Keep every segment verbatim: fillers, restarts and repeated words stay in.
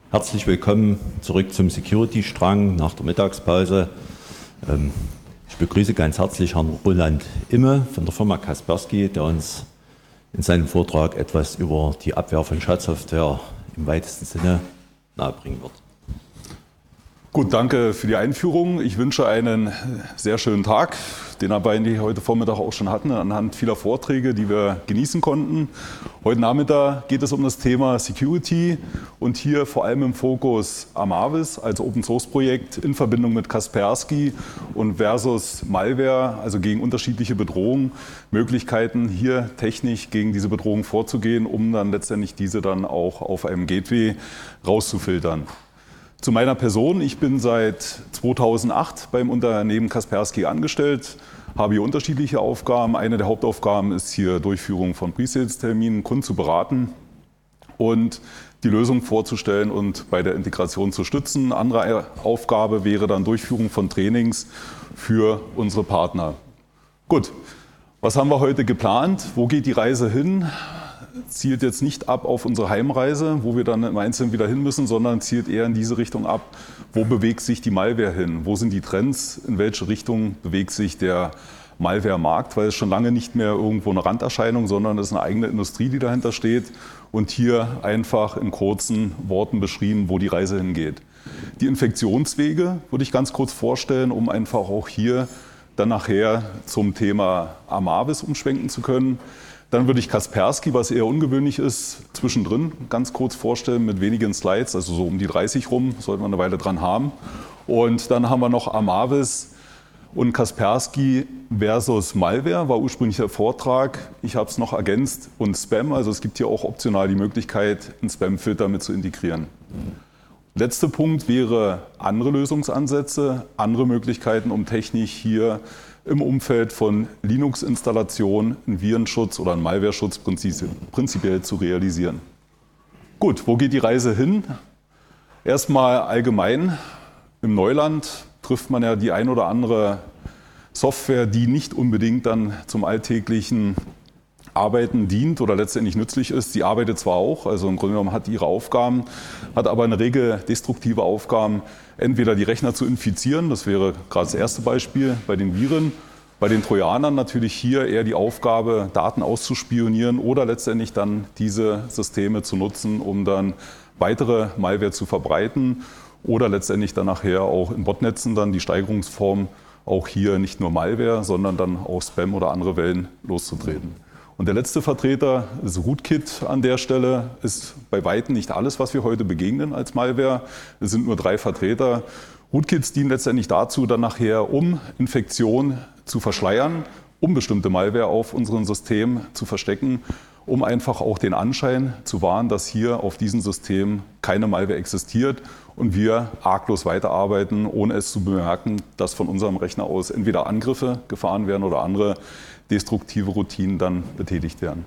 Herzlich willkommen zurück zum Security-Strang nach der Mittagspause. Ich begrüße ganz herzlich Herrn Roland Imme von der Firma Kaspersky, der uns in seinem Vortrag etwas über die Abwehr von Schadsoftware im weitesten Sinne nahebringen wird. Gut, danke für die Einführung. Ich wünsche einen sehr schönen Tag, den wir beide heute Vormittag auch schon hatten, anhand vieler Vorträge, die wir genießen konnten. Heute Nachmittag geht es um das Thema Security und hier vor allem im Fokus Amavis als Open-Source-Projekt in Verbindung mit Kaspersky und versus Malware, also gegen unterschiedliche Bedrohungen, Möglichkeiten hier technisch gegen diese Bedrohung vorzugehen, um dann letztendlich diese dann auch auf einem Gateway rauszufiltern. Zu meiner Person, ich bin seit zweitausendacht beim Unternehmen Kaspersky angestellt, habe hier unterschiedliche Aufgaben. Eine der Hauptaufgaben ist hier Durchführung von Pre-Sales-Terminen, Kunden zu beraten und die Lösung vorzustellen und bei der Integration zu stützen. Andere Aufgabe wäre dann Durchführung von Trainings für unsere Partner. Gut, was haben wir heute geplant? Wo geht die Reise hin? Zielt jetzt nicht ab auf unsere Heimreise, wo wir dann im Einzelnen wieder hin müssen, sondern zielt eher in diese Richtung ab, wo bewegt sich die Malware hin, wo sind die Trends, in welche Richtung bewegt sich der Malware-Markt, weil es schon lange nicht mehr irgendwo eine Randerscheinung, sondern es ist eine eigene Industrie, die dahinter steht und hier einfach in kurzen Worten beschrieben, wo die Reise hingeht. Die Infektionswege würde ich ganz kurz vorstellen, um einfach auch hier dann nachher zum Thema Amavis umschwenken zu können. Dann würde ich Kaspersky, was eher ungewöhnlich ist, zwischendrin ganz kurz vorstellen mit wenigen Slides, also so um die dreißig rum, sollten wir eine Weile dran haben. Und dann haben wir noch Amavis und Kaspersky versus Malware, war ursprünglich der Vortrag. Ich habe es noch ergänzt und Spam, also es gibt hier auch optional die Möglichkeit, einen Spam-Filter mit zu integrieren. Letzter Punkt wäre andere Lösungsansätze, andere Möglichkeiten, um technisch hier im Umfeld von Linux-Installation einen Virenschutz oder einen Malware-Schutz prinzipiell zu realisieren. Gut, wo geht die Reise hin? Erstmal allgemein. Im Neuland trifft man ja die ein oder andere Software, die nicht unbedingt dann zum alltäglichen Arbeiten dient oder letztendlich nützlich ist. Sie arbeitet zwar auch, also im Grunde genommen hat ihre Aufgaben, hat aber in der Regel destruktive Aufgaben, entweder die Rechner zu infizieren, das wäre gerade das erste Beispiel bei den Viren, bei den Trojanern natürlich hier eher die Aufgabe, Daten auszuspionieren oder letztendlich dann diese Systeme zu nutzen, um dann weitere Malware zu verbreiten oder letztendlich dann nachher auch in Botnetzen dann die Steigerungsform auch hier nicht nur Malware, sondern dann auch Spam oder andere Wellen loszutreten. Und der letzte Vertreter ist Rootkit an der Stelle, ist bei Weitem nicht alles, was wir heute begegnen als Malware. Es sind nur drei Vertreter. Rootkits dienen letztendlich dazu, dann nachher, um Infektion zu verschleiern, um bestimmte Malware auf unserem System zu verstecken, um einfach auch den Anschein zu wahren, dass hier auf diesem System keine Malware existiert und wir arglos weiterarbeiten, ohne es zu bemerken, dass von unserem Rechner aus entweder Angriffe gefahren werden oder andere destruktive Routinen dann betätigt werden.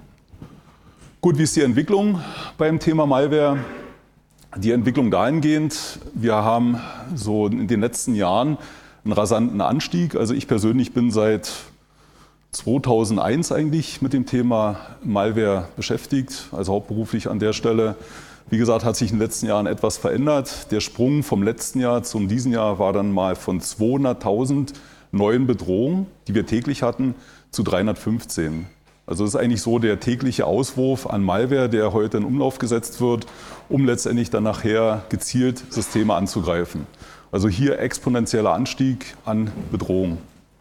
Gut, wie ist die Entwicklung beim Thema Malware? Die Entwicklung dahingehend, wir haben so in den letzten Jahren einen rasanten Anstieg. Also ich persönlich bin seit zweitausendeins eigentlich mit dem Thema Malware beschäftigt, also hauptberuflich an der Stelle. Wie gesagt, hat sich in den letzten Jahren etwas verändert. Der Sprung vom letzten Jahr zum diesen Jahr war dann mal von zweihunderttausend neuen Bedrohungen, die wir täglich hatten, zu dreihundertfünfzehn. Also das ist eigentlich so der tägliche Auswurf an Malware, der heute in Umlauf gesetzt wird, um letztendlich dann nachher gezielt Systeme anzugreifen. Also hier exponentieller Anstieg an Bedrohungen.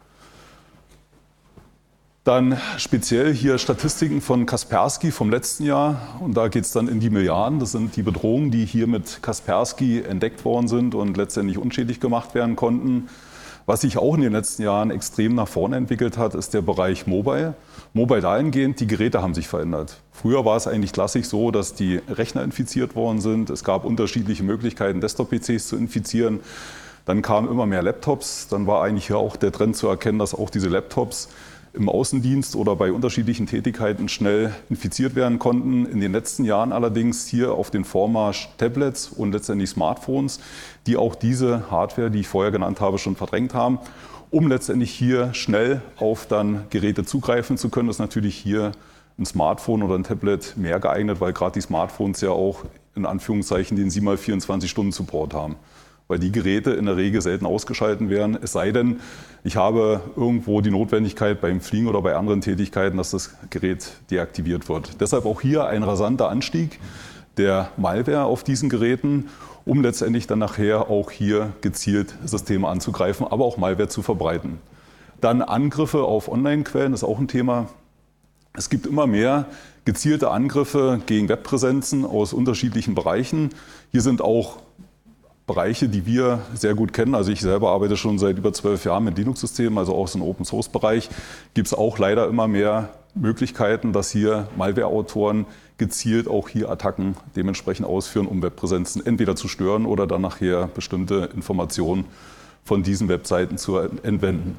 Dann speziell hier Statistiken von Kaspersky vom letzten Jahr und da geht es dann in die Milliarden. Das sind die Bedrohungen, die hier mit Kaspersky entdeckt worden sind und letztendlich unschädlich gemacht werden konnten. Was sich auch in den letzten Jahren extrem nach vorne entwickelt hat, ist der Bereich Mobile. Mobile dahingehend, die Geräte haben sich verändert. Früher war es eigentlich klassisch so, dass die Rechner infiziert worden sind. Es gab unterschiedliche Möglichkeiten, Desktop-P Cs zu infizieren. Dann kamen immer mehr Laptops. Dann war eigentlich hier auch der Trend zu erkennen, dass auch diese Laptops im Außendienst oder bei unterschiedlichen Tätigkeiten schnell infiziert werden konnten. In den letzten Jahren allerdings hier auf den Vormarsch Tablets und letztendlich Smartphones, die auch diese Hardware, die ich vorher genannt habe, schon verdrängt haben. Um letztendlich hier schnell auf dann Geräte zugreifen zu können, ist natürlich hier ein Smartphone oder ein Tablet mehr geeignet, weil gerade die Smartphones ja auch in Anführungszeichen den sieben mal vierundzwanzig Stunden Support haben. Weil die Geräte in der Regel selten ausgeschaltet werden, es sei denn, ich habe irgendwo die Notwendigkeit beim Fliegen oder bei anderen Tätigkeiten, dass das Gerät deaktiviert wird. Deshalb auch hier ein rasanter Anstieg der Malware auf diesen Geräten, um letztendlich dann nachher auch hier gezielt Systeme anzugreifen, aber auch Malware zu verbreiten. Dann Angriffe auf Online-Quellen ist auch ein Thema. Es gibt immer mehr gezielte Angriffe gegen Webpräsenzen aus unterschiedlichen Bereichen. Hier sind auch Bereiche, die wir sehr gut kennen. Also ich selber arbeite schon seit über zwölf Jahren mit Linux-Systemen, also auch so im Open-Source-Bereich. Gibt es auch leider immer mehr Möglichkeiten, dass hier Malware-Autoren gezielt auch hier Attacken dementsprechend ausführen, um Webpräsenzen entweder zu stören oder dann nachher bestimmte Informationen von diesen Webseiten zu entwenden.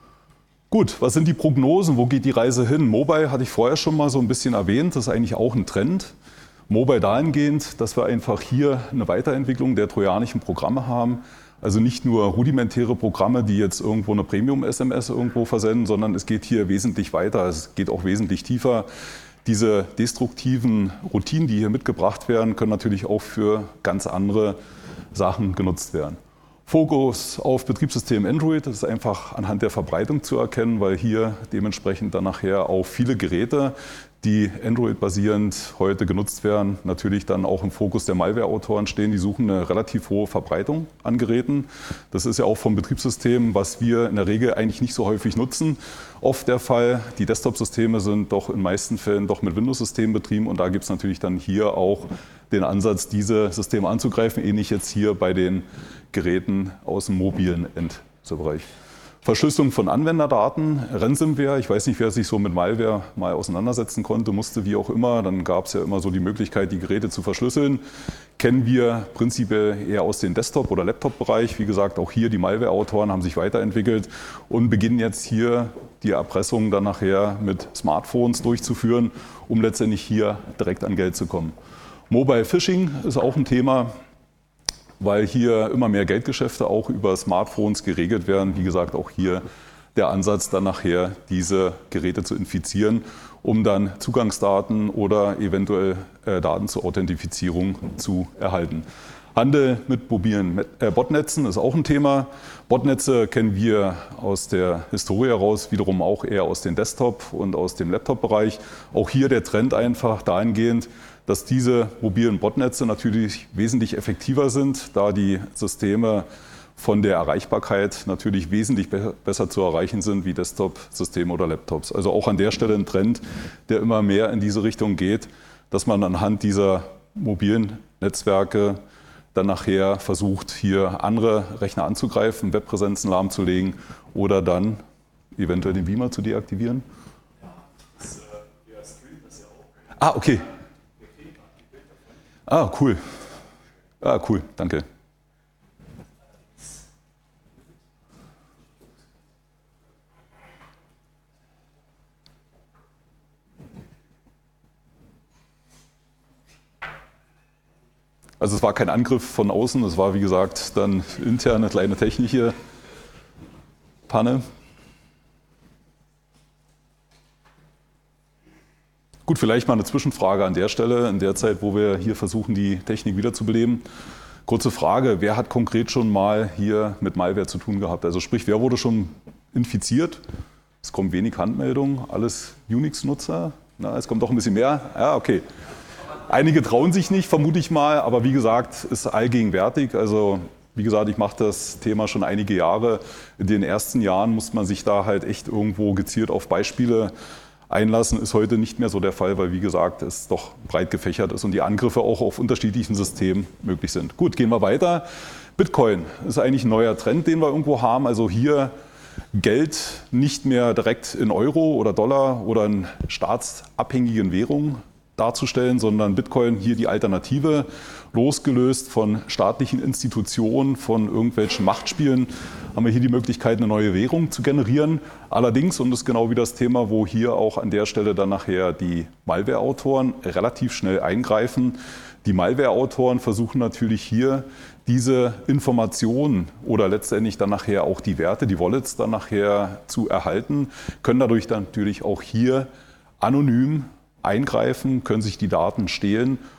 Gut, was sind die Prognosen? Wo geht die Reise hin? Mobile hatte ich vorher schon mal so ein bisschen erwähnt. Das ist eigentlich auch ein Trend. Mobile dahingehend, dass wir einfach hier eine Weiterentwicklung der trojanischen Programme haben. Also nicht nur rudimentäre Programme, die jetzt irgendwo eine Premium-S M S irgendwo versenden, sondern es geht hier wesentlich weiter. Es geht auch wesentlich tiefer. Diese destruktiven Routinen, die hier mitgebracht werden, können natürlich auch für ganz andere Sachen genutzt werden. Fokus auf Betriebssystem Android, das ist einfach anhand der Verbreitung zu erkennen, weil hier dementsprechend dann nachher auch viele Geräte, die Android-basierend heute genutzt werden, natürlich dann auch im Fokus der Malware-Autoren stehen. Die suchen eine relativ hohe Verbreitung an Geräten. Das ist ja auch vom Betriebssystem, was wir in der Regel eigentlich nicht so häufig nutzen, oft der Fall. Die Desktop-Systeme sind doch in den meisten Fällen doch mit Windows-Systemen betrieben und da gibt es natürlich dann hier auch den Ansatz, diese Systeme anzugreifen, ähnlich jetzt hier bei den Geräten aus dem mobilen Endbereich. Verschlüsselung von Anwenderdaten, Ransomware, ich weiß nicht, wer sich so mit Malware mal auseinandersetzen konnte, musste, wie auch immer, dann gab es ja immer so die Möglichkeit, die Geräte zu verschlüsseln. Kennen wir prinzipiell eher aus dem Desktop- oder Laptop-Bereich. Wie gesagt, auch hier die Malware-Autoren haben sich weiterentwickelt und beginnen jetzt hier die Erpressung dann nachher mit Smartphones durchzuführen, um letztendlich hier direkt an Geld zu kommen. Mobile Phishing ist auch ein Thema, weil hier immer mehr Geldgeschäfte auch über Smartphones geregelt werden. Wie gesagt, auch hier der Ansatz, dann nachher diese Geräte zu infizieren, um dann Zugangsdaten oder eventuell äh, Daten zur Authentifizierung zu erhalten. Handel mit mobilen äh, Botnetzen ist auch ein Thema. Botnetze kennen wir aus der Historie heraus, wiederum auch eher aus dem Desktop- und aus dem Laptop-Bereich. Auch hier der Trend einfach dahingehend, dass diese mobilen Botnetze natürlich wesentlich effektiver sind, da die Systeme von der Erreichbarkeit natürlich wesentlich be- besser zu erreichen sind wie Desktop-Systeme oder Laptops. Also auch an der Stelle ein Trend, der immer mehr in diese Richtung geht, dass man anhand dieser mobilen Netzwerke dann nachher versucht, hier andere Rechner anzugreifen, Webpräsenzen lahmzulegen oder dann eventuell den Beamer zu deaktivieren. Ja, das, äh, der streamt das ja auch. Ah, okay. Ah, cool. Ah, cool, danke. Also es war kein Angriff von außen, es war wie gesagt dann interne kleine technische Panne. Gut, vielleicht mal eine Zwischenfrage an der Stelle, in der Zeit, wo wir hier versuchen, die Technik wiederzubeleben. Kurze Frage, wer hat konkret schon mal hier mit Malware zu tun gehabt? Also sprich, wer wurde schon infiziert? Es kommen wenig Handmeldungen, alles Unix-Nutzer. Na, es kommt doch ein bisschen mehr. Ja, okay. Einige trauen sich nicht, vermute ich mal, aber wie gesagt, ist allgegenwärtig. Also wie gesagt, ich mache das Thema schon einige Jahre. In den ersten Jahren muss man sich da halt echt irgendwo gezielt auf Beispiele einlassen, ist heute nicht mehr so der Fall, weil wie gesagt, es doch breit gefächert ist und die Angriffe auch auf unterschiedlichen Systemen möglich sind. Gut, gehen wir weiter. Bitcoin ist eigentlich ein neuer Trend, den wir irgendwo haben. Also hier Geld nicht mehr direkt in Euro oder Dollar oder in staatsabhängigen Währungen darzustellen, sondern Bitcoin hier die Alternative, losgelöst von staatlichen Institutionen, von irgendwelchen Machtspielen, haben wir hier die Möglichkeit, eine neue Währung zu generieren. Allerdings, und das ist genau wie das Thema, wo hier auch an der Stelle dann nachher die Malware-Autoren relativ schnell eingreifen. Die Malware-Autoren versuchen natürlich hier diese Informationen oder letztendlich dann nachher auch die Werte, die Wallets dann nachher zu erhalten, können dadurch dann natürlich auch hier anonym eingreifen, können sich die Daten stehlen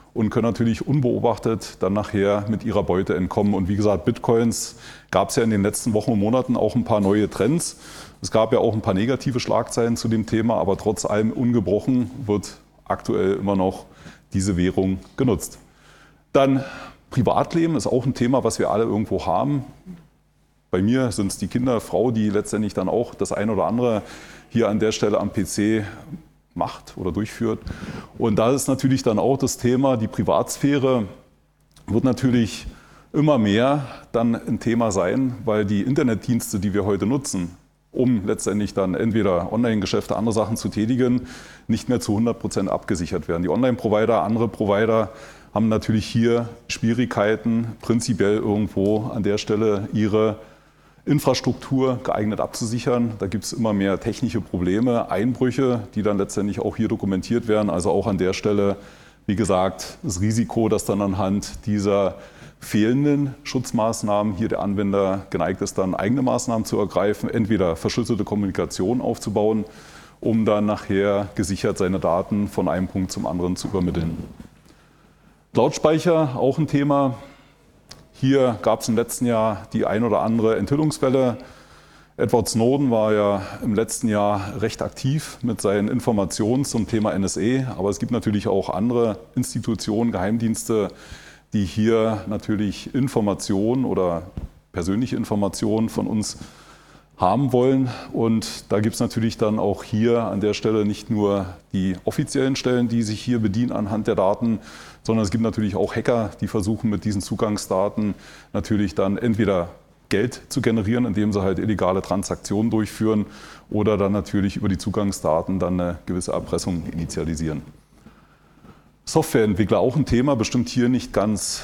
und können natürlich unbeobachtet dann nachher mit ihrer Beute entkommen. Und wie gesagt, Bitcoins gab es ja in den letzten Wochen und Monaten auch ein paar neue Trends. Es gab ja auch ein paar negative Schlagzeilen zu dem Thema, aber trotz allem ungebrochen wird aktuell immer noch diese Währung genutzt. Dann Privatleben ist auch ein Thema, was wir alle irgendwo haben. Bei mir sind es die Kinder, Frau, die letztendlich dann auch das ein oder andere hier an der Stelle am P C macht oder durchführt. Und da ist natürlich dann auch das Thema, die Privatsphäre wird natürlich immer mehr dann ein Thema sein, weil die Internetdienste, die wir heute nutzen, um letztendlich dann entweder Online-Geschäfte, andere Sachen zu tätigen, nicht mehr zu hundert Prozent abgesichert werden. Die Online-Provider, andere Provider haben natürlich hier Schwierigkeiten, prinzipiell irgendwo an der Stelle ihre Infrastruktur geeignet abzusichern. Da gibt es immer mehr technische Probleme, Einbrüche, die dann letztendlich auch hier dokumentiert werden. Also auch an der Stelle, wie gesagt, das Risiko, dass dann anhand dieser fehlenden Schutzmaßnahmen hier der Anwender geneigt ist, dann eigene Maßnahmen zu ergreifen, entweder verschlüsselte Kommunikation aufzubauen, um dann nachher gesichert seine Daten von einem Punkt zum anderen zu übermitteln. Cloud-Speicher, auch ein Thema. Hier gab es im letzten Jahr die ein oder andere Enthüllungswelle. Edward Snowden war ja im letzten Jahr recht aktiv mit seinen Informationen zum Thema N S A. Aber es gibt natürlich auch andere Institutionen, Geheimdienste, die hier natürlich Informationen oder persönliche Informationen von uns haben wollen. Und da gibt es natürlich dann auch hier an der Stelle nicht nur die offiziellen Stellen, die sich hier bedienen anhand der Daten, sondern es gibt natürlich auch Hacker, die versuchen mit diesen Zugangsdaten natürlich dann entweder Geld zu generieren, indem sie halt illegale Transaktionen durchführen oder dann natürlich über die Zugangsdaten dann eine gewisse Erpressung initialisieren. Softwareentwickler, auch ein Thema, bestimmt hier nicht ganz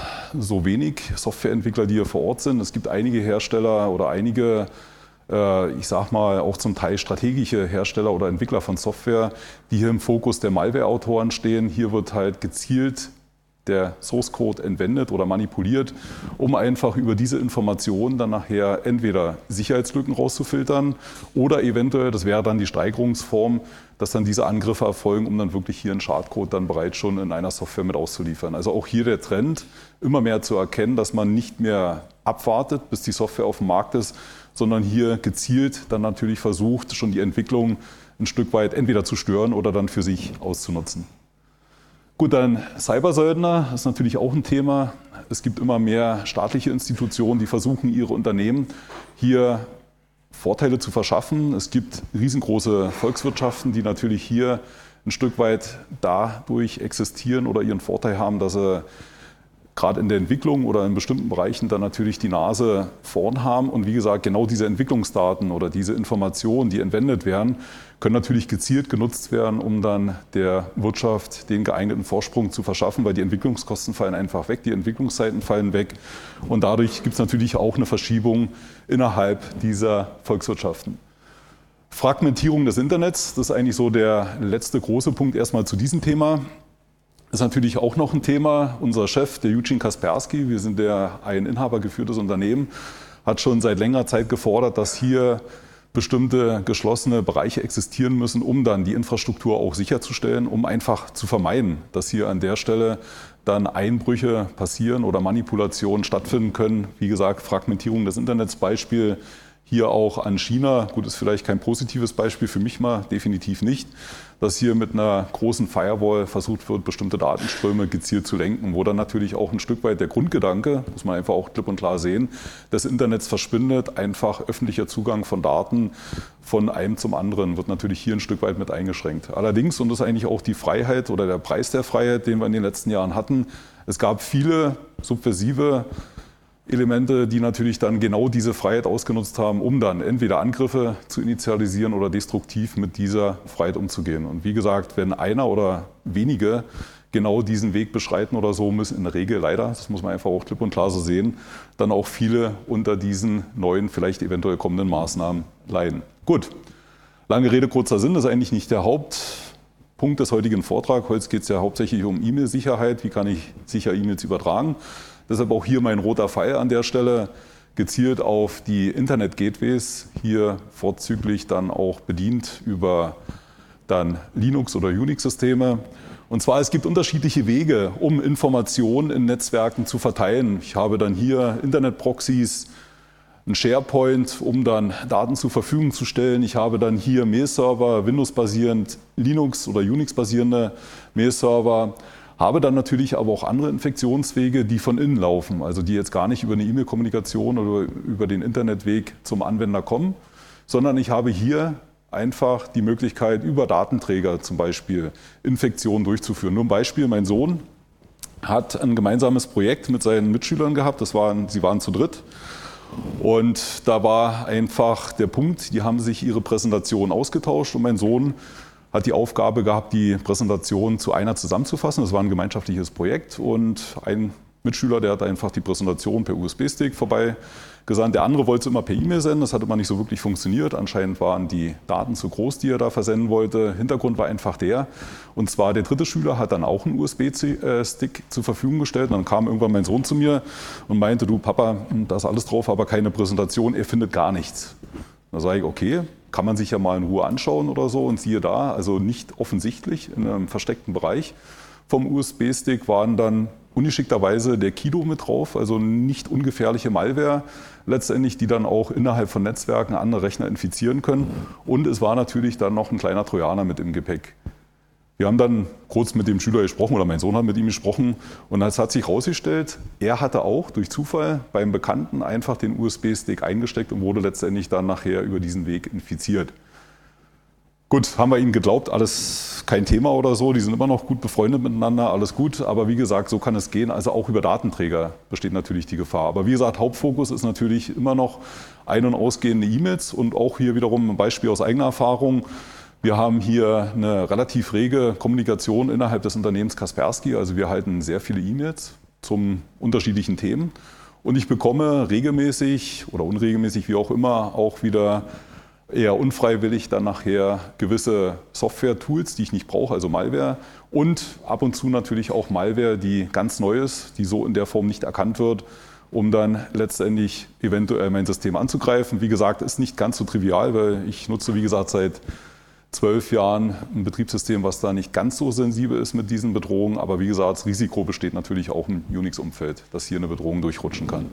so wenig Softwareentwickler, die hier vor Ort sind. Es gibt einige Hersteller oder einige, äh, ich sag mal, auch zum Teil strategische Hersteller oder Entwickler von Software, die hier im Fokus der Malware-Autoren stehen. Hier wird halt gezielt der Source Code entwendet oder manipuliert, um einfach über diese Informationen dann nachher entweder Sicherheitslücken rauszufiltern oder eventuell, das wäre dann die Steigerungsform, dass dann diese Angriffe erfolgen, um dann wirklich hier einen Schadcode dann bereits schon in einer Software mit auszuliefern. Also auch hier der Trend, immer mehr zu erkennen, dass man nicht mehr abwartet, bis die Software auf dem Markt ist, sondern hier gezielt dann natürlich versucht, schon die Entwicklung ein Stück weit entweder zu stören oder dann für sich auszunutzen. Gut, dann Cybersöldner ist natürlich auch ein Thema. Es gibt immer mehr staatliche Institutionen, die versuchen, ihre Unternehmen hier Vorteile zu verschaffen. Es gibt riesengroße Volkswirtschaften, die natürlich hier ein Stück weit dadurch existieren oder ihren Vorteil haben, dass sie gerade in der Entwicklung oder in bestimmten Bereichen dann natürlich die Nase vorn haben. Und wie gesagt, genau diese Entwicklungsdaten oder diese Informationen, die entwendet werden, können natürlich gezielt genutzt werden, um dann der Wirtschaft den geeigneten Vorsprung zu verschaffen, weil die Entwicklungskosten fallen einfach weg, die Entwicklungszeiten fallen weg. Und dadurch gibt es natürlich auch eine Verschiebung innerhalb dieser Volkswirtschaften. Fragmentierung des Internets, das ist eigentlich so der letzte große Punkt erstmal zu diesem Thema. Das ist natürlich auch noch ein Thema. Unser Chef, der Eugene Kaspersky, wir sind ja ein inhabergeführtes Unternehmen, hat schon seit längerer Zeit gefordert, dass hier bestimmte geschlossene Bereiche existieren müssen, um dann die Infrastruktur auch sicherzustellen, um einfach zu vermeiden, dass hier an der Stelle dann Einbrüche passieren oder Manipulationen stattfinden können. Wie gesagt, Fragmentierung des Internets, Beispiel hier auch an China. Gut, ist vielleicht kein positives Beispiel für mich mal, definitiv nicht, dass hier mit einer großen Firewall versucht wird, bestimmte Datenströme gezielt zu lenken, wo dann natürlich auch ein Stück weit der Grundgedanke, muss man einfach auch klipp und klar sehen, des Internets verschwindet, einfach öffentlicher Zugang von Daten von einem zum anderen wird natürlich hier ein Stück weit mit eingeschränkt. Allerdings, und das ist eigentlich auch die Freiheit oder der Preis der Freiheit, den wir in den letzten Jahren hatten, es gab viele subversive Elemente, die natürlich dann genau diese Freiheit ausgenutzt haben, um dann entweder Angriffe zu initialisieren oder destruktiv mit dieser Freiheit umzugehen. Und wie gesagt, wenn einer oder wenige genau diesen Weg beschreiten oder so, müssen in der Regel leider, das muss man einfach auch klipp und klar so sehen, dann auch viele unter diesen neuen, vielleicht eventuell kommenden Maßnahmen leiden. Gut, lange Rede, kurzer Sinn, das ist eigentlich nicht der Hauptpunkt des heutigen Vortrags. Heute geht es ja hauptsächlich um E-Mail-Sicherheit, wie kann ich sicher E-Mails übertragen. Deshalb auch hier mein roter Pfeil an der Stelle, gezielt auf die Internet-Gateways, hier vorzüglich dann auch bedient über dann Linux- oder Unix-Systeme. Und zwar, es gibt unterschiedliche Wege, um Informationen in Netzwerken zu verteilen. Ich habe dann hier Internetproxys, ein SharePoint, um dann Daten zur Verfügung zu stellen. Ich habe dann hier Mail-Server, Windows-basierend, Linux- oder Unix-basierende Mail-Server. Habe dann natürlich aber auch andere Infektionswege, die von innen laufen, also die jetzt gar nicht über eine E-Mail-Kommunikation oder über den Internetweg zum Anwender kommen, sondern ich habe hier einfach die Möglichkeit, über Datenträger zum Beispiel Infektionen durchzuführen. Nur ein Beispiel, mein Sohn hat ein gemeinsames Projekt mit seinen Mitschülern gehabt, das waren, sie waren zu dritt. Und da war einfach der Punkt, die haben sich ihre Präsentation ausgetauscht und mein Sohn hat die Aufgabe gehabt, die Präsentation zu einer zusammenzufassen. Das war ein gemeinschaftliches Projekt und ein Mitschüler, der hat einfach die Präsentation per U S B-Stick vorbeigesandt. Der andere wollte es immer per E-Mail senden, das hat immer nicht so wirklich funktioniert. Anscheinend waren die Daten zu groß, die er da versenden wollte. Hintergrund war einfach der, und zwar der dritte Schüler hat dann auch einen U S B-Stick zur Verfügung gestellt. Und dann kam irgendwann mein Sohn zu mir und meinte, du Papa, da ist alles drauf, aber keine Präsentation, er findet gar nichts. Da sage ich, okay, kann man sich ja mal in Ruhe anschauen oder so, und siehe da, also nicht offensichtlich, in einem versteckten Bereich vom U S B-Stick waren dann ungeschickterweise der Kido mit drauf, also nicht ungefährliche Malware letztendlich, die dann auch innerhalb von Netzwerken andere Rechner infizieren können. Und es war natürlich dann noch ein kleiner Trojaner mit im Gepäck. Wir haben dann kurz mit dem Schüler gesprochen, oder mein Sohn hat mit ihm gesprochen, und es hat sich herausgestellt, er hatte auch durch Zufall beim Bekannten einfach den U S B-Stick eingesteckt und wurde letztendlich dann nachher über diesen Weg infiziert. Gut, haben wir ihnen geglaubt, alles kein Thema oder so, die sind immer noch gut befreundet miteinander, alles gut, aber wie gesagt, so kann es gehen, also auch über Datenträger besteht natürlich die Gefahr. Aber wie gesagt, Hauptfokus ist natürlich immer noch ein- und ausgehende E-Mails, und auch hier wiederum ein Beispiel aus eigener Erfahrung. Wir haben hier eine relativ rege Kommunikation innerhalb des Unternehmens Kaspersky, also wir erhalten sehr viele E-Mails zu unterschiedlichen Themen, und ich bekomme regelmäßig oder unregelmäßig, wie auch immer, auch wieder eher unfreiwillig dann nachher gewisse Software-Tools, die ich nicht brauche, also Malware, und ab und zu natürlich auch Malware, die ganz neu ist, die so in der Form nicht erkannt wird, um dann letztendlich eventuell mein System anzugreifen. Wie gesagt, ist nicht ganz so trivial, weil ich nutze, wie gesagt, seit zwölf Jahren ein Betriebssystem, was da nicht ganz so sensibel ist mit diesen Bedrohungen, aber wie gesagt, das Risiko besteht natürlich auch im Unix-Umfeld, dass hier eine Bedrohung durchrutschen kann.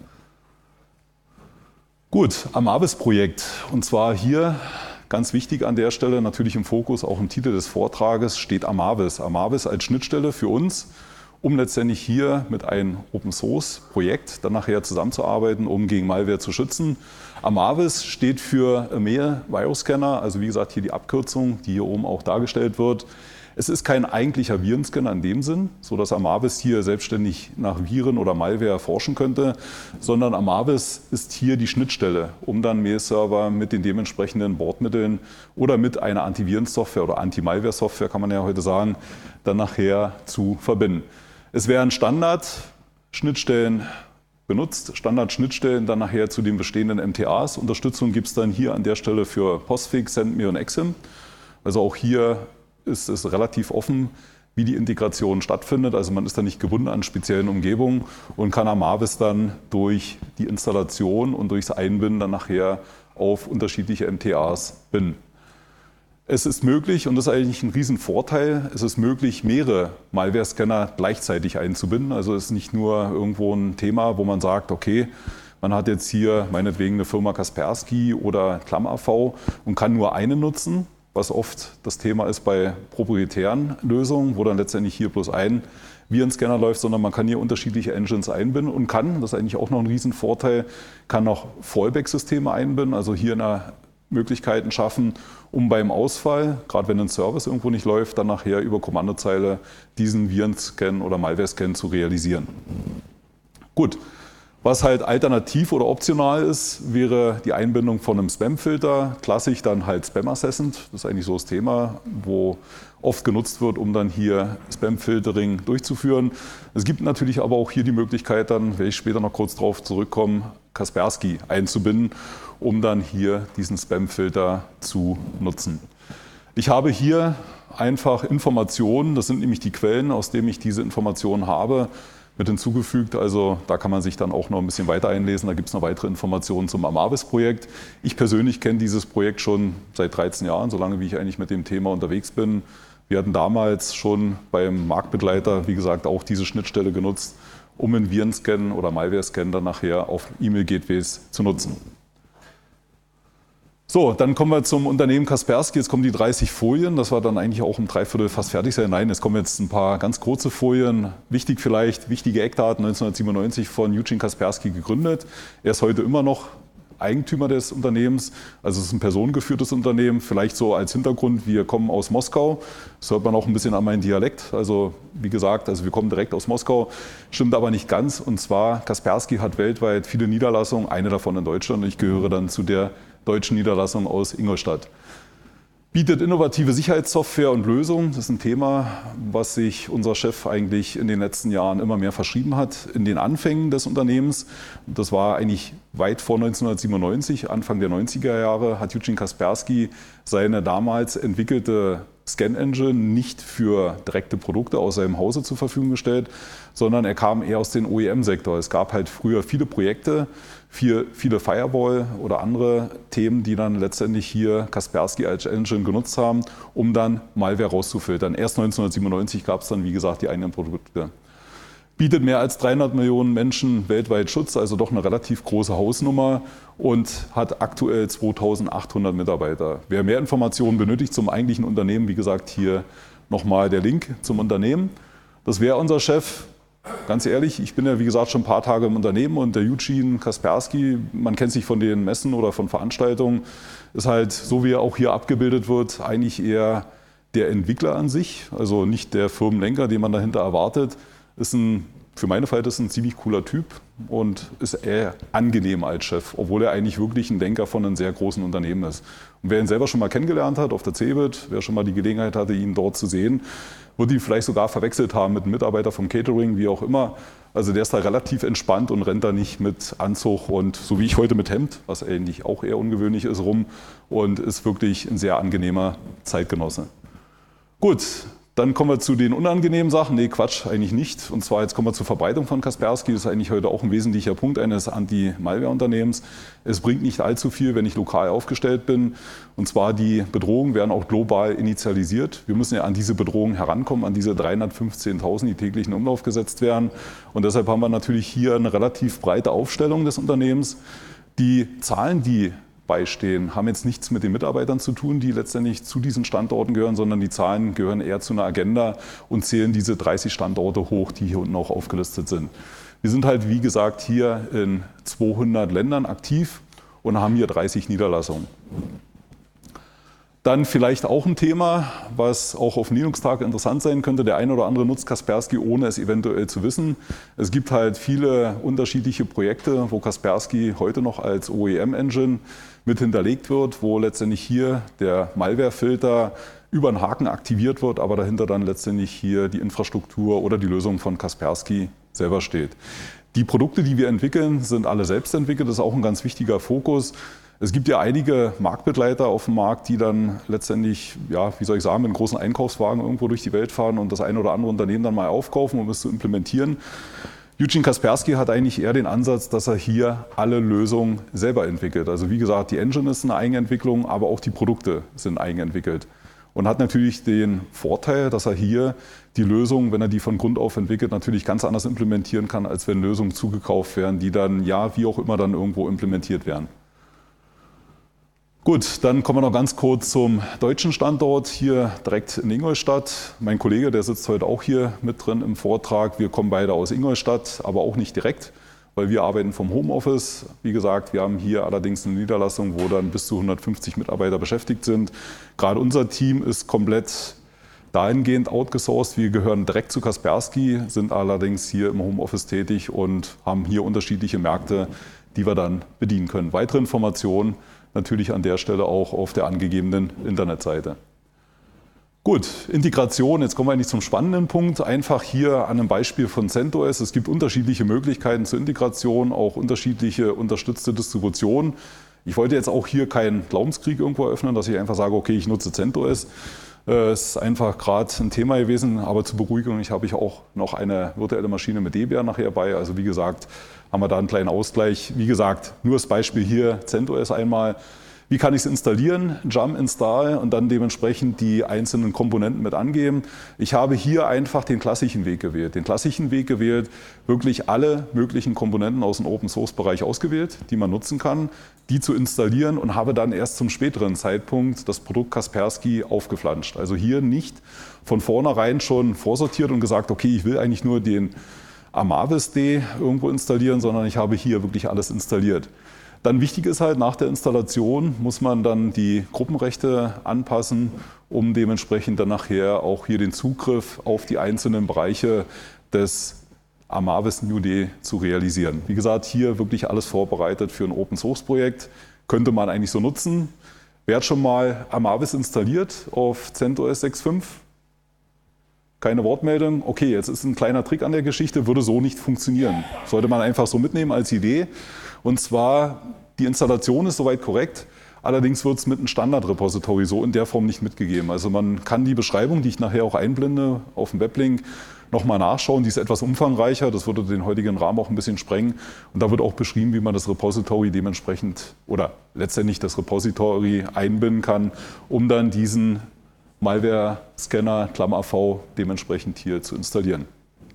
Gut, Amavis-Projekt, und zwar hier ganz wichtig an der Stelle, natürlich im Fokus, auch im Titel des Vortrages steht Amavis. Amavis als Schnittstelle für uns, um letztendlich hier mit einem Open-Source-Projekt dann nachher zusammenzuarbeiten, um gegen Malware zu schützen. Amavis steht für EMEA Virus Scanner, also wie gesagt hier die Abkürzung, die hier oben auch dargestellt wird. Es ist kein eigentlicher Virenscanner in dem Sinn, sodass Amavis hier selbstständig nach Viren oder Malware forschen könnte, sondern Amavis ist hier die Schnittstelle, um dann Mail-Server mit den dementsprechenden Bordmitteln oder mit einer Antivirensoftware oder Anti-Malware-Software, kann man ja heute sagen, dann nachher zu verbinden. Es werden Standard-Schnittstellen benutzt, Standard-Schnittstellen dann nachher zu den bestehenden M T As. Unterstützung gibt es dann hier an der Stelle für Postfix, SendMe und Exim. Also auch hier ist es relativ offen, wie die Integration stattfindet. Also man ist da nicht gebunden an speziellen Umgebungen und kann Amavis dann durch die Installation und durchs Einbinden dann nachher auf unterschiedliche M T As binden. Es ist möglich, und das ist eigentlich ein Riesenvorteil, es ist möglich, mehrere Malware-Scanner gleichzeitig einzubinden. Also es ist nicht nur irgendwo ein Thema, wo man sagt, okay, man hat jetzt hier meinetwegen eine Firma Kaspersky oder ClamAV und kann nur eine nutzen, was oft das Thema ist bei proprietären Lösungen, wo dann letztendlich hier bloß ein Virenscanner läuft, sondern man kann hier unterschiedliche Engines einbinden und kann, das ist eigentlich auch noch ein Riesenvorteil, kann noch Fallback-Systeme einbinden, also hier eine Möglichkeiten schaffen, um beim Ausfall, gerade wenn ein Service irgendwo nicht läuft, dann nachher über Kommandozeile diesen Virenscan oder Malware-Scan zu realisieren. Gut. Was halt alternativ oder optional ist, wäre die Einbindung von einem Spam-Filter. Klassisch dann halt Spam-Assessment. Das ist eigentlich so das Thema, wo oft genutzt wird, um dann hier Spam-Filtering durchzuführen. Es gibt natürlich aber auch hier die Möglichkeit, dann, werde ich später noch kurz drauf zurückkommen, Kaspersky einzubinden, um dann hier diesen Spam-Filter zu nutzen. Ich habe hier einfach Informationen, das sind nämlich die Quellen, aus denen ich diese Informationen habe, mit hinzugefügt. Also da kann man sich dann auch noch ein bisschen weiter einlesen. Da gibt es noch weitere Informationen zum Amavis-Projekt. Ich persönlich kenne dieses Projekt schon seit dreizehn Jahren, so lange wie ich eigentlich mit dem Thema unterwegs bin. Wir hatten damals schon beim Marktbegleiter, wie gesagt, auch diese Schnittstelle genutzt, um einen Virenscan oder Malware-Scan dann nachher auf E-Mail-Gateways zu nutzen. So, dann kommen wir zum Unternehmen Kaspersky. Jetzt kommen die dreißig Folien. Das war dann eigentlich auch um dreiviertel fast fertig sein. Nein, es kommen jetzt ein paar ganz kurze Folien. Wichtig vielleicht, wichtige Eckdaten, neunzehnhundertsiebenundneunzig von Eugene Kaspersky gegründet. Er ist heute immer noch Eigentümer des Unternehmens. Also es ist ein personengeführtes Unternehmen. Vielleicht so als Hintergrund, wir kommen aus Moskau. Das hört man auch ein bisschen an meinem Dialekt. Also wie gesagt, also wir kommen direkt aus Moskau. Stimmt aber nicht ganz. Und zwar, Kaspersky hat weltweit viele Niederlassungen, eine davon in Deutschland. Ich gehöre dann zu der deutschen Niederlassung aus Ingolstadt. Bietet innovative Sicherheitssoftware und Lösungen. Das ist ein Thema, was sich unser Chef eigentlich in den letzten Jahren immer mehr verschrieben hat. In den Anfängen des Unternehmens, das war eigentlich weit vor neunzehnhundertsiebenundneunzig, Anfang der neunziger Jahre, hat Eugene Kaspersky seine damals entwickelte Scan-Engine nicht für direkte Produkte aus seinem Hause zur Verfügung gestellt, sondern er kam eher aus dem O E M-Sektor. Es gab halt früher viele Projekte, viele, viele Firewall oder andere Themen, die dann letztendlich hier Kaspersky als Engine genutzt haben, um dann Malware rauszufiltern. Erst neunzehnhundertsiebenundneunzig gab es dann, wie gesagt, die eigenen Produkte. Bietet mehr als dreihundert Millionen Menschen weltweit Schutz, also doch eine relativ große Hausnummer und hat aktuell zweitausendachthundert Mitarbeiter. Wer mehr Informationen benötigt zum eigentlichen Unternehmen, wie gesagt, hier nochmal der Link zum Unternehmen. Das wäre unser Chef. Ganz ehrlich, ich bin ja wie gesagt schon ein paar Tage im Unternehmen und der Eugene Kaspersky, man kennt sich von den Messen oder von Veranstaltungen, ist halt, so wie er auch hier abgebildet wird, eigentlich eher der Entwickler an sich, also nicht der Firmenlenker, den man dahinter erwartet. Ist ein, für meine Verhältnisse ein ziemlich cooler Typ und ist eher angenehm als Chef, obwohl er eigentlich wirklich ein Denker von einem sehr großen Unternehmen ist. Und wer ihn selber schon mal kennengelernt hat auf der CeBIT, wer schon mal die Gelegenheit hatte, ihn dort zu sehen, wird ihn vielleicht sogar verwechselt haben mit einem Mitarbeiter vom Catering, wie auch immer. Also der ist da relativ entspannt und rennt da nicht mit Anzug und so wie ich heute mit Hemd, was eigentlich auch eher ungewöhnlich ist, rum und ist wirklich ein sehr angenehmer Zeitgenosse. Gut. Dann kommen wir zu den unangenehmen Sachen. Nee, Quatsch, eigentlich nicht. Und zwar jetzt kommen wir zur Verbreitung von Kaspersky. Das ist eigentlich heute auch ein wesentlicher Punkt eines Anti-Malware-Unternehmens. Es bringt nicht allzu viel, wenn ich lokal aufgestellt bin. Und zwar die Bedrohungen werden auch global initialisiert. Wir müssen ja an diese Bedrohungen herankommen, an diese dreihundertfünfzehntausend, die täglich in Umlauf gesetzt werden. Und deshalb haben wir natürlich hier eine relativ breite Aufstellung des Unternehmens. Die Zahlen, die beistehen, haben jetzt nichts mit den Mitarbeitern zu tun, die letztendlich zu diesen Standorten gehören, sondern die Zahlen gehören eher zu einer Agenda und zählen diese dreißig Standorte hoch, die hier unten auch aufgelistet sind. Wir sind halt, wie gesagt, hier in zweihundert Ländern aktiv und haben hier dreißig Niederlassungen. Dann vielleicht auch ein Thema, was auch auf dem Linux-Tag interessant sein könnte. Der eine oder andere nutzt Kaspersky, ohne es eventuell zu wissen. Es gibt halt viele unterschiedliche Projekte, wo Kaspersky heute noch als O E M-Engine mit hinterlegt wird, wo letztendlich hier der Malware-Filter über einen Haken aktiviert wird, aber dahinter dann letztendlich hier die Infrastruktur oder die Lösung von Kaspersky selber steht. Die Produkte, die wir entwickeln, sind alle selbst entwickelt. Das ist auch ein ganz wichtiger Fokus. Es gibt ja einige Marktbegleiter auf dem Markt, die dann letztendlich, ja, wie soll ich sagen, mit einem großen Einkaufswagen irgendwo durch die Welt fahren und das eine oder andere Unternehmen dann mal aufkaufen, um es zu implementieren. Eugene Kaspersky hat eigentlich eher den Ansatz, dass er hier alle Lösungen selber entwickelt. Also wie gesagt, die Engine ist eine Eigenentwicklung, aber auch die Produkte sind eigenentwickelt. Und hat natürlich den Vorteil, dass er hier die Lösung, wenn er die von Grund auf entwickelt, natürlich ganz anders implementieren kann, als wenn Lösungen zugekauft werden, die dann, ja, wie auch immer dann irgendwo implementiert werden. Gut, dann kommen wir noch ganz kurz zum deutschen Standort, hier direkt in Ingolstadt. Mein Kollege, der sitzt heute auch hier mit drin im Vortrag. Wir kommen beide aus Ingolstadt, aber auch nicht direkt, weil wir arbeiten vom Homeoffice. Wie gesagt, wir haben hier allerdings eine Niederlassung, wo dann bis zu hundertfünfzig Mitarbeiter beschäftigt sind. Gerade unser Team ist komplett dahingehend outgesourced. Wir gehören direkt zu Kaspersky, sind allerdings hier im Homeoffice tätig und haben hier unterschiedliche Märkte, die wir dann bedienen können. Weitere Informationen natürlich an der Stelle auch auf der angegebenen Internetseite. Gut, Integration, jetzt kommen wir eigentlich zum spannenden Punkt. Einfach hier an einem Beispiel von CentOS. Es gibt unterschiedliche Möglichkeiten zur Integration, auch unterschiedliche unterstützte Distributionen. Ich wollte jetzt auch hier keinen Glaubenskrieg irgendwo eröffnen, dass ich einfach sage, okay, ich nutze CentOS. Es ist einfach gerade ein Thema gewesen, aber zur Beruhigung, ich habe ich auch noch eine virtuelle Maschine mit Debian nachher bei. Also wie gesagt, haben wir da einen kleinen Ausgleich. Wie gesagt, nur das Beispiel hier, CentOS einmal. Wie kann ich es installieren? Jump Install und dann dementsprechend die einzelnen Komponenten mit angeben. Ich habe hier einfach den klassischen Weg gewählt. Den klassischen Weg gewählt, wirklich alle möglichen Komponenten aus dem Open-Source-Bereich ausgewählt, die man nutzen kann, die zu installieren und habe dann erst zum späteren Zeitpunkt das Produkt Kaspersky aufgeflanscht. Also hier nicht von vornherein schon vorsortiert und gesagt, okay, ich will eigentlich nur den AmavisD irgendwo installieren, sondern ich habe hier wirklich alles installiert. Dann wichtig ist halt, nach der Installation muss man dann die Gruppenrechte anpassen, um dementsprechend dann nachher auch hier den Zugriff auf die einzelnen Bereiche des Amavis New D zu realisieren. Wie gesagt, hier wirklich alles vorbereitet für ein Open-Source-Projekt. Könnte man eigentlich so nutzen. Wer hat schon mal Amavis installiert auf CentOS sechs Punkt fünf? Keine Wortmeldung. Okay, jetzt ist ein kleiner Trick an der Geschichte, würde so nicht funktionieren. Sollte man einfach so mitnehmen als Idee. Und zwar, die Installation ist soweit korrekt, allerdings wird es mit einem Standard-Repository so in der Form nicht mitgegeben. Also man kann die Beschreibung, die ich nachher auch einblende auf dem Weblink, nochmal nachschauen. Die ist etwas umfangreicher, das würde den heutigen Rahmen auch ein bisschen sprengen. Und da wird auch beschrieben, wie man das Repository dementsprechend oder letztendlich das Repository einbinden kann, um dann diesen Malware-Scanner Klammer V dementsprechend hier zu installieren.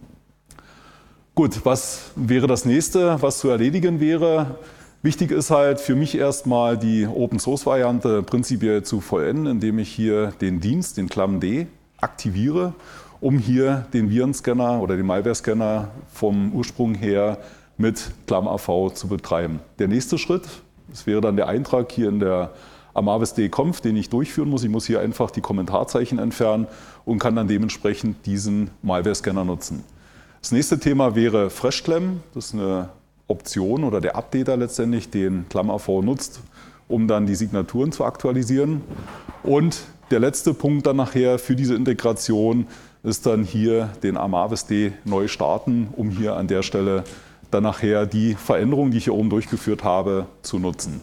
Gut, was wäre das nächste, was zu erledigen wäre? Wichtig ist halt für mich erstmal die Open-Source-Variante prinzipiell zu vollenden, indem ich hier den Dienst, den ClamD, aktiviere, um hier den Virenscanner oder den Malware-Scanner vom Ursprung her mit Klammer V zu betreiben. Der nächste Schritt, das wäre dann der Eintrag hier in der AmavisD-Conf, den ich durchführen muss. Ich muss hier einfach die Kommentarzeichen entfernen und kann dann dementsprechend diesen Malware-Scanner nutzen. Das nächste Thema wäre FreshClam. Das ist eine Option oder der Updater letztendlich, den Klammer V nutzt, um dann die Signaturen zu aktualisieren. Und der letzte Punkt dann nachher für diese Integration ist dann hier den AmavisD neu starten, um hier an der Stelle dann nachher die Veränderungen, die ich hier oben durchgeführt habe, zu nutzen.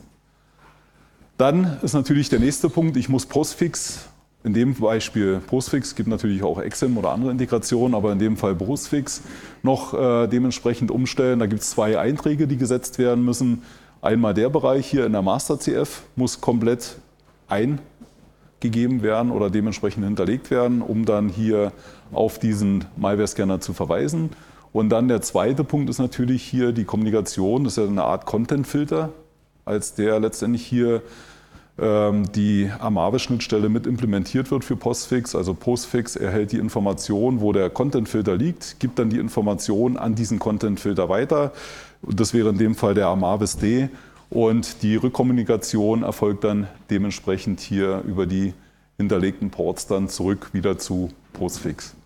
Dann ist natürlich der nächste Punkt, ich muss Postfix, in dem Beispiel Postfix, gibt natürlich auch Exim oder andere Integrationen, aber in dem Fall Postfix noch äh, dementsprechend umstellen. Da gibt es zwei Einträge, die gesetzt werden müssen. Einmal der Bereich hier in der Master C F muss komplett eingegeben werden oder dementsprechend hinterlegt werden, um dann hier auf diesen Malware-Scanner zu verweisen. Und dann der zweite Punkt ist natürlich hier die Kommunikation, das ist ja eine Art Content-Filter, als der letztendlich hier ähm, die Amavis-Schnittstelle mit implementiert wird für Postfix. Also Postfix erhält die Information, wo der Content-Filter liegt, gibt dann die Information an diesen Content-Filter weiter. Das wäre in dem Fall der AmavisD. Und die Rückkommunikation erfolgt dann dementsprechend hier über die hinterlegten Ports dann zurück wieder zu Postfix.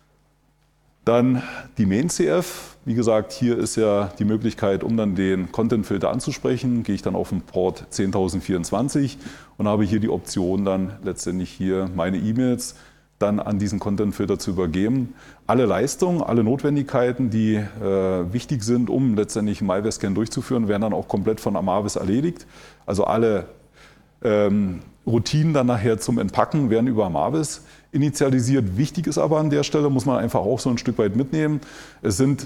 Dann die Main C F. Wie gesagt, hier ist ja die Möglichkeit, um dann den Content-Filter anzusprechen, gehe ich dann auf den Port zehntausendvierundzwanzig und habe hier die Option, dann letztendlich hier meine E-Mails dann an diesen Content-Filter zu übergeben. Alle Leistungen, alle Notwendigkeiten, die äh, wichtig sind, um letztendlich einen Malware-Scan durchzuführen, werden dann auch komplett von Amavis erledigt. Also alle ähm, Routinen dann nachher zum Entpacken werden über Amavis initialisiert. Wichtig ist aber an der Stelle, muss man einfach auch so ein Stück weit mitnehmen, es sind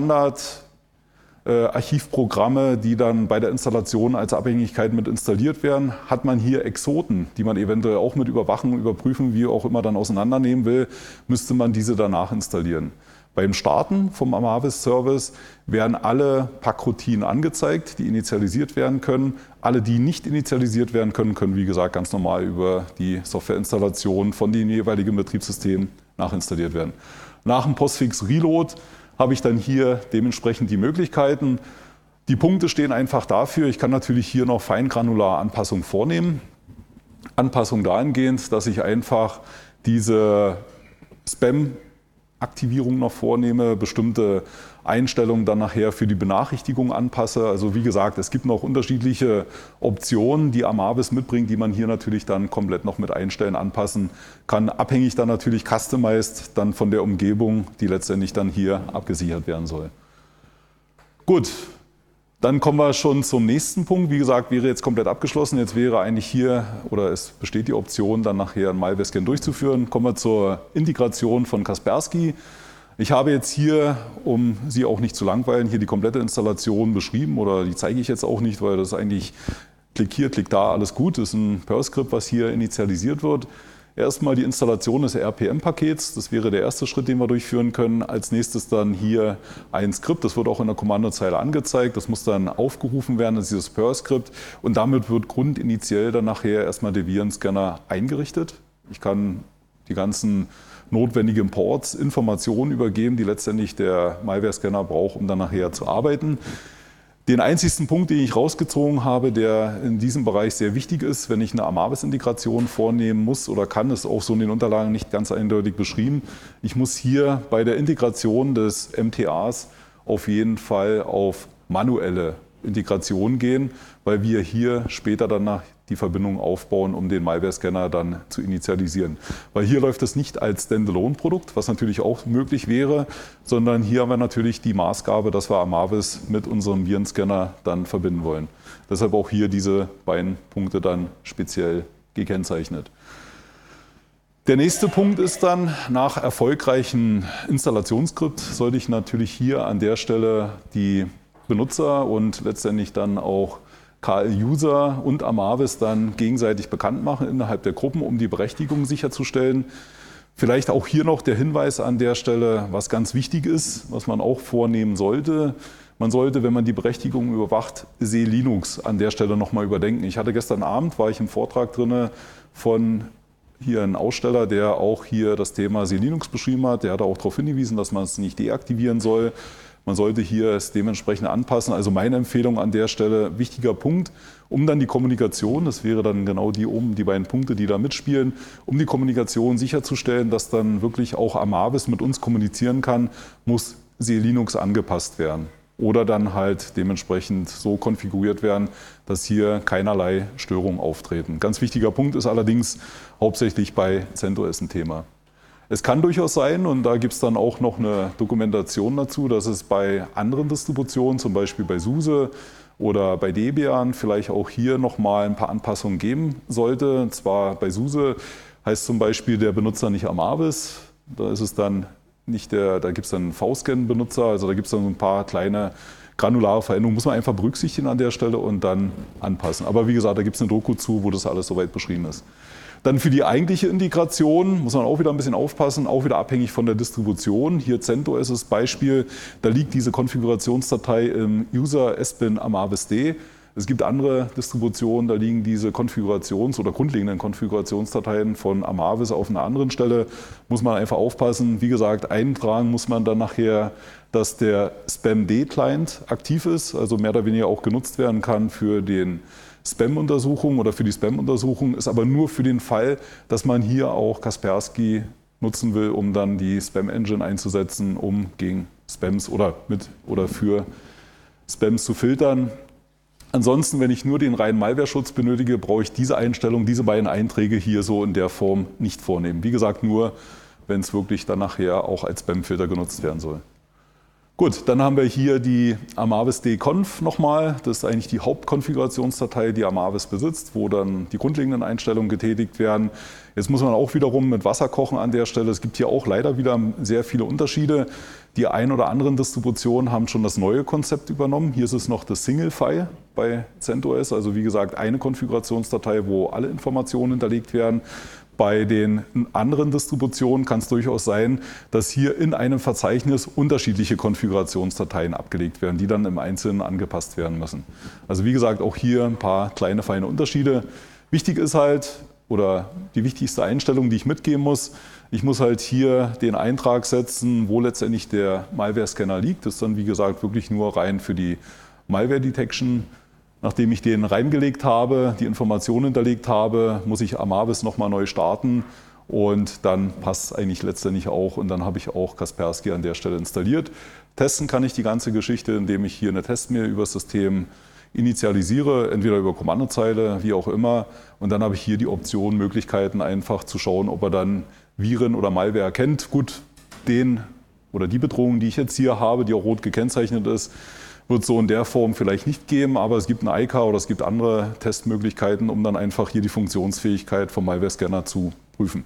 Standard-Archivprogramme, äh, die dann bei der Installation als Abhängigkeit mit installiert werden. Hat man hier Exoten, die man eventuell auch mit überwachen, überprüfen, wie auch immer dann auseinandernehmen will, müsste man diese danach installieren. Beim Starten vom Amavis-Service werden alle Packroutinen angezeigt, die initialisiert werden können. Alle, die nicht initialisiert werden können, können wie gesagt ganz normal über die Softwareinstallation von den jeweiligen Betriebssystemen nachinstalliert werden. Nach dem Postfix Reload habe ich dann hier dementsprechend die Möglichkeiten. Die Punkte stehen einfach dafür, ich kann natürlich hier noch feingranular Anpassungen vornehmen. Anpassung dahingehend, dass ich einfach diese Spam Aktivierung noch vornehme, bestimmte Einstellungen dann nachher für die Benachrichtigung anpasse. Also wie gesagt, es gibt noch unterschiedliche Optionen, die Amavis mitbringt, die man hier natürlich dann komplett noch mit einstellen, anpassen kann. Abhängig dann natürlich customized dann von der Umgebung, die letztendlich dann hier abgesichert werden soll. Gut. Dann kommen wir schon zum nächsten Punkt. Wie gesagt, wäre jetzt komplett abgeschlossen. Jetzt wäre eigentlich hier, oder es besteht die Option, dann nachher einen Malware-Scan durchzuführen. Kommen wir zur Integration von Kaspersky. Ich habe jetzt hier, um Sie auch nicht zu langweilen, hier die komplette Installation beschrieben oder die zeige ich jetzt auch nicht, weil das ist eigentlich Klick hier, klick da, alles gut. Das ist ein Perl-Skript, was hier initialisiert wird. Erstmal die Installation des R P M-Pakets, das wäre der erste Schritt, den wir durchführen können. Als nächstes dann hier ein Skript, das wird auch in der Kommandozeile angezeigt, das muss dann aufgerufen werden, das ist dieses Perl-Skript und damit wird grundinitiell dann nachher erstmal der Virenscanner eingerichtet. Ich kann die ganzen notwendigen Ports, Informationen übergeben, die letztendlich der Malware-Scanner braucht, um dann nachher zu arbeiten. Den einzigsten Punkt, den ich rausgezogen habe, der in diesem Bereich sehr wichtig ist, wenn ich eine Amavis-Integration vornehmen muss oder kann, ist auch so in den Unterlagen nicht ganz eindeutig beschrieben. Ich muss hier bei der Integration des M T As auf jeden Fall auf manuelle Integration gehen, weil wir hier später danach die Verbindung aufbauen, um den Malware-Scanner dann zu initialisieren. Weil hier läuft es nicht als Standalone-Produkt, was natürlich auch möglich wäre, sondern hier haben wir natürlich die Maßgabe, dass wir Amavis mit unserem Virenscanner dann verbinden wollen. Deshalb auch hier diese beiden Punkte dann speziell gekennzeichnet. Der nächste Punkt ist dann, nach erfolgreichen Installationsskript sollte ich natürlich hier an der Stelle die Benutzer und letztendlich dann auch K L-User und Amavis dann gegenseitig bekannt machen innerhalb der Gruppen, um die Berechtigung sicherzustellen. Vielleicht auch hier noch der Hinweis an der Stelle, was ganz wichtig ist, was man auch vornehmen sollte. Man sollte, wenn man die Berechtigung überwacht, SE-Linux an der Stelle nochmal überdenken. Ich hatte gestern Abend, war ich im Vortrag drin von hier einem Aussteller, der auch hier das Thema SE-Linux beschrieben hat. Der hat auch darauf hingewiesen, dass man es nicht deaktivieren soll. Man sollte hier es dementsprechend anpassen. Also meine Empfehlung an der Stelle, wichtiger Punkt, um dann die Kommunikation, das wäre dann genau die oben, die beiden Punkte, die da mitspielen, um die Kommunikation sicherzustellen, dass dann wirklich auch Amavis mit uns kommunizieren kann, muss SE-Linux angepasst werden. Oder dann halt dementsprechend so konfiguriert werden, dass hier keinerlei Störungen auftreten. Ganz wichtiger Punkt ist allerdings hauptsächlich bei CentOS ein Thema. Es kann durchaus sein, und da gibt es dann auch noch eine Dokumentation dazu, dass es bei anderen Distributionen, zum Beispiel bei SUSE oder bei Debian, vielleicht auch hier nochmal ein paar Anpassungen geben sollte. Und zwar bei SUSE heißt zum Beispiel der Benutzer nicht Amavis, da ist es dann nicht der, da gibt es dann einen V-Scan-Benutzer, also da gibt es dann ein paar kleine granulare Veränderungen, muss man einfach berücksichtigen an der Stelle und dann anpassen. Aber wie gesagt, da gibt es eine Doku zu, wo das alles soweit beschrieben ist. Dann für die eigentliche Integration muss man auch wieder ein bisschen aufpassen, auch wieder abhängig von der Distribution. Hier CentOS ist das Beispiel, da liegt diese Konfigurationsdatei im User S bin Amavis D. Es gibt andere Distributionen, da liegen diese Konfigurations- oder grundlegenden Konfigurationsdateien von Amavis auf einer anderen Stelle. Muss man einfach aufpassen. Wie gesagt, eintragen muss man dann nachher, dass der Spam-D-Client aktiv ist, also mehr oder weniger auch genutzt werden kann für den Spam-Untersuchung oder für die Spam-Untersuchung, ist aber nur für den Fall, dass man hier auch Kaspersky nutzen will, um dann die Spam-Engine einzusetzen, um gegen Spams oder mit oder für Spams zu filtern. Ansonsten, wenn ich nur den reinen Malware-Schutz benötige, brauche ich diese Einstellung, diese beiden Einträge hier so in der Form nicht vornehmen. Wie gesagt, nur, wenn es wirklich dann nachher auch als Spam-Filter genutzt werden soll. Gut, dann haben wir hier die Amavis D-Conf nochmal. Das ist eigentlich die Hauptkonfigurationsdatei, die Amavis besitzt, wo dann die grundlegenden Einstellungen getätigt werden. Jetzt muss man auch wiederum mit Wasser kochen an der Stelle. Es gibt hier auch leider wieder sehr viele Unterschiede. Die ein oder anderen Distributionen haben schon das neue Konzept übernommen. Hier ist es noch das Single-File bei CentOS, also wie gesagt eine Konfigurationsdatei, wo alle Informationen hinterlegt werden. Bei den anderen Distributionen kann es durchaus sein, dass hier in einem Verzeichnis unterschiedliche Konfigurationsdateien abgelegt werden, die dann im Einzelnen angepasst werden müssen. Also wie gesagt, auch hier ein paar kleine, feine Unterschiede. Wichtig ist halt, oder die wichtigste Einstellung, die ich mitgeben muss, ich muss halt hier den Eintrag setzen, wo letztendlich der Malware-Scanner liegt. Das ist dann wie gesagt wirklich nur rein für die Malware-Detection. Nachdem ich den reingelegt habe, die Informationen hinterlegt habe, muss ich Amavis nochmal neu starten und dann passt es eigentlich letztendlich auch und dann habe ich auch Kaspersky an der Stelle installiert. Testen kann ich die ganze Geschichte, indem ich hier eine Testmail über das System initialisiere, entweder über Kommandozeile, wie auch immer, und dann habe ich hier die Option, Möglichkeiten einfach zu schauen, ob er dann Viren oder Malware erkennt. Gut, den oder die Bedrohung, die ich jetzt hier habe, die auch rot gekennzeichnet ist, wird so in der Form vielleicht nicht geben, aber es gibt ein I C A oder es gibt andere Testmöglichkeiten, um dann einfach hier die Funktionsfähigkeit vom Malware-Scanner zu prüfen.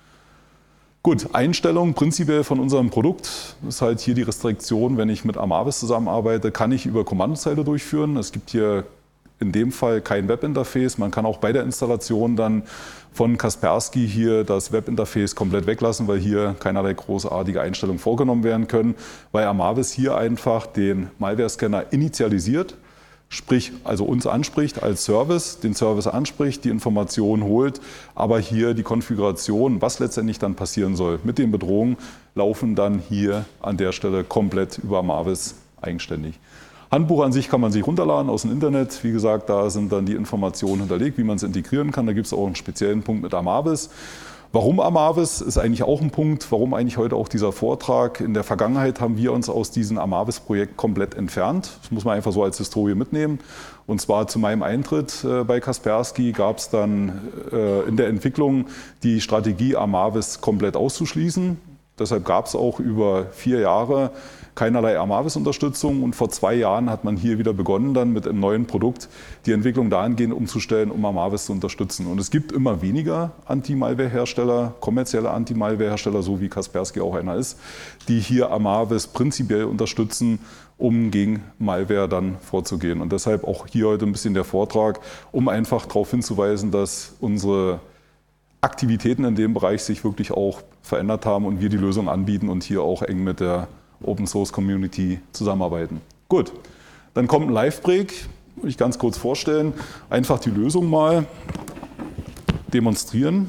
Gut, Einstellung prinzipiell von unserem Produkt ist halt hier die Restriktion, wenn ich mit Amavis zusammenarbeite, kann ich über Kommandozeile durchführen. Es gibt hier in dem Fall kein Webinterface. Man kann auch bei der Installation dann von Kaspersky hier das Webinterface komplett weglassen, weil hier keinerlei großartige Einstellungen vorgenommen werden können, weil Amavis hier einfach den Malware-Scanner initialisiert, sprich also uns anspricht als Service, den Service anspricht, die Informationen holt, aber hier die Konfiguration, was letztendlich dann passieren soll mit den Bedrohungen, laufen dann hier an der Stelle komplett über Amavis eigenständig. Handbuch an sich kann man sich runterladen aus dem Internet. Wie gesagt, da sind dann die Informationen hinterlegt, wie man es integrieren kann. Da gibt es auch einen speziellen Punkt mit Amavis. Warum Amavis ist eigentlich auch ein Punkt. Warum eigentlich heute auch dieser Vortrag? In der Vergangenheit haben wir uns aus diesem Amavis-Projekt komplett entfernt. Das muss man einfach so als Historie mitnehmen. Und zwar zu meinem Eintritt bei Kaspersky gab es dann in der Entwicklung die Strategie, Amavis komplett auszuschließen. Deshalb gab es auch über vier Jahre keinerlei Amavis-Unterstützung und vor zwei Jahren hat man hier wieder begonnen, dann mit einem neuen Produkt die Entwicklung dahingehend umzustellen, um Amavis zu unterstützen. Und es gibt immer weniger Anti-Malware-Hersteller, kommerzielle Anti-Malware-Hersteller, so wie Kaspersky auch einer ist, die hier Amavis prinzipiell unterstützen, um gegen Malware dann vorzugehen. Und deshalb auch hier heute ein bisschen der Vortrag, um einfach darauf hinzuweisen, dass unsere Aktivitäten in dem Bereich sich wirklich auch verändert haben und wir die Lösung anbieten und hier auch eng mit der Open Source Community zusammenarbeiten. Gut, dann kommt ein Live-Break, würde ich ganz kurz vorstellen. Einfach die Lösung mal demonstrieren.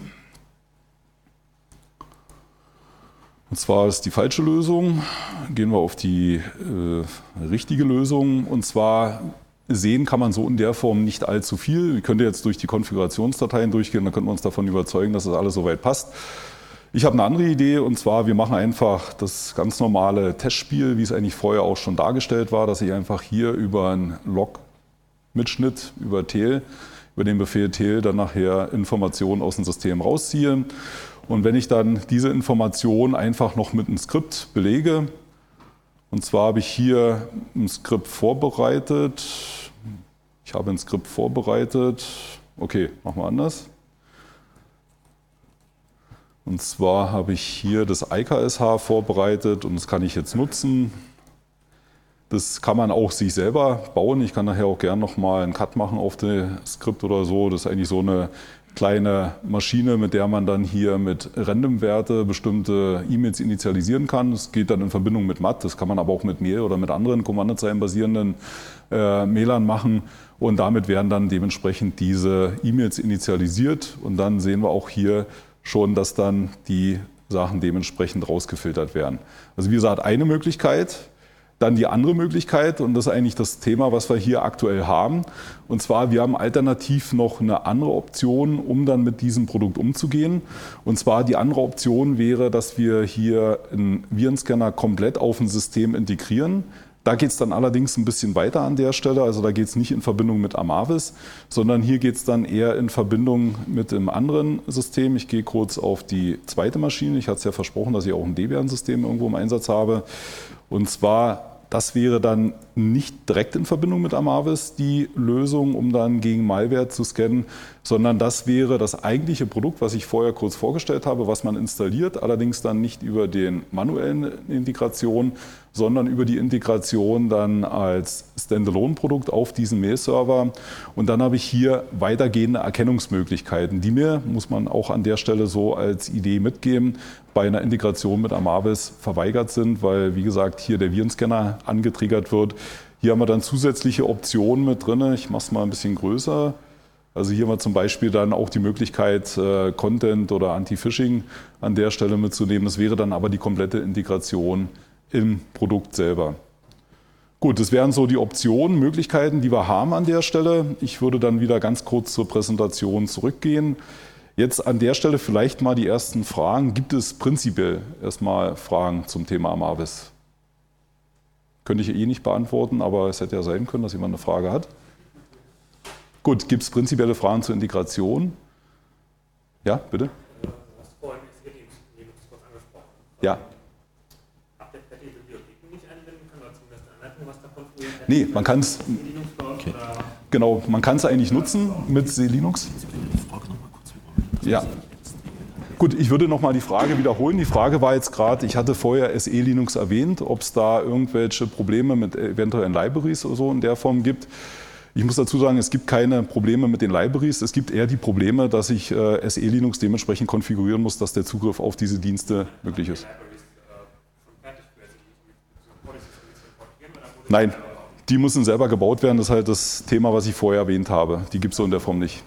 Und zwar ist die falsche Lösung. Gehen wir auf die äh, richtige Lösung. Und zwar sehen kann man so in der Form nicht allzu viel. Ich könnte jetzt durch die Konfigurationsdateien durchgehen, dann könnten wir uns davon überzeugen, dass das alles soweit passt. Ich habe eine andere Idee und zwar, wir machen einfach das ganz normale Testspiel, wie es eigentlich vorher auch schon dargestellt war, dass ich einfach hier über einen Log-Mitschnitt, über Tail, über den Befehl Tail dann nachher Informationen aus dem System rausziehe. Und wenn ich dann diese Information einfach noch mit einem Skript belege, und zwar habe ich hier ein Skript vorbereitet, ich habe ein Skript vorbereitet, okay, machen wir anders. Und zwar habe ich hier das I K S H vorbereitet und das kann ich jetzt nutzen. Das kann man auch sich selber bauen. Ich kann nachher auch gerne nochmal einen Cut machen auf das Skript oder so. Das ist eigentlich so eine kleine Maschine, mit der man dann hier mit Random-Werte bestimmte E-Mails initialisieren kann. Das geht dann in Verbindung mit M A T. Das kann man aber auch mit Mail oder mit anderen kommandozeilenbasierenden äh, Mailern machen. Und damit werden dann dementsprechend diese E-Mails initialisiert. Und dann sehen wir auch hier schon, dass dann die Sachen dementsprechend rausgefiltert werden. Also wie gesagt, eine Möglichkeit. Dann die andere Möglichkeit, und das ist eigentlich das Thema, was wir hier aktuell haben, und zwar, wir haben alternativ noch eine andere Option, um dann mit diesem Produkt umzugehen. Und zwar die andere Option wäre, dass wir hier einen Virenscanner komplett auf ein System integrieren. Da geht es dann allerdings ein bisschen weiter an der Stelle, also da geht es nicht in Verbindung mit Amavis, sondern hier geht es dann eher in Verbindung mit einem anderen System. Ich gehe kurz auf die zweite Maschine. Ich hatte es ja versprochen, dass ich auch ein Debian-System irgendwo im Einsatz habe. Und zwar, das wäre dann nicht direkt in Verbindung mit Amavis die Lösung, um dann gegen Malware zu scannen, sondern das wäre das eigentliche Produkt, was ich vorher kurz vorgestellt habe, was man installiert, allerdings dann nicht über den manuellen Integration, sondern über die Integration dann als Standalone-Produkt auf diesen Mail-Server. Und dann habe ich hier weitergehende Erkennungsmöglichkeiten, die mir, muss man auch an der Stelle so als Idee mitgeben, bei einer Integration mit Amavis verweigert sind, weil, wie gesagt, hier der Virenscanner angetriggert wird. Hier haben wir dann zusätzliche Optionen mit drin. Ich mache es mal ein bisschen größer. Also hier haben wir zum Beispiel dann auch die Möglichkeit, äh, Content oder Anti-Phishing an der Stelle mitzunehmen. Das wäre dann aber die komplette Integration im Produkt selber. Gut, das wären so die Optionen, Möglichkeiten, die wir haben an der Stelle. Ich würde dann wieder ganz kurz zur Präsentation zurückgehen. Jetzt an der Stelle vielleicht mal die ersten Fragen. Gibt es prinzipiell erstmal Fragen zum Thema Amavis? Könnte ich eh nicht beantworten, aber es hätte ja sein können, dass jemand eine Frage hat. Gut, gibt es prinzipielle Fragen zur Integration? Ja, bitte? Du hast vorhin S E Linux kurz angesprochen. Ja. Habt ihr per Bibliotheken nicht anwenden können, oder zumindest eine Anleitung, was davon früher? Nee, man kann es. Okay. Genau, man kann es eigentlich nutzen mit S E Linux. Ja. Gut, ich würde noch mal die Frage wiederholen. Die Frage war jetzt gerade, ich hatte vorher S E Linux erwähnt, ob es da irgendwelche Probleme mit eventuellen Libraries oder so in der Form gibt. Ich muss dazu sagen, es gibt keine Probleme mit den Libraries. Es gibt eher die Probleme, dass ich äh, S E Linux dementsprechend konfigurieren muss, dass der Zugriff auf diese Dienste möglich ist. Nein, die müssen selber gebaut werden. Das ist halt das Thema, was ich vorher erwähnt habe. Die gibt es so in der Form nicht.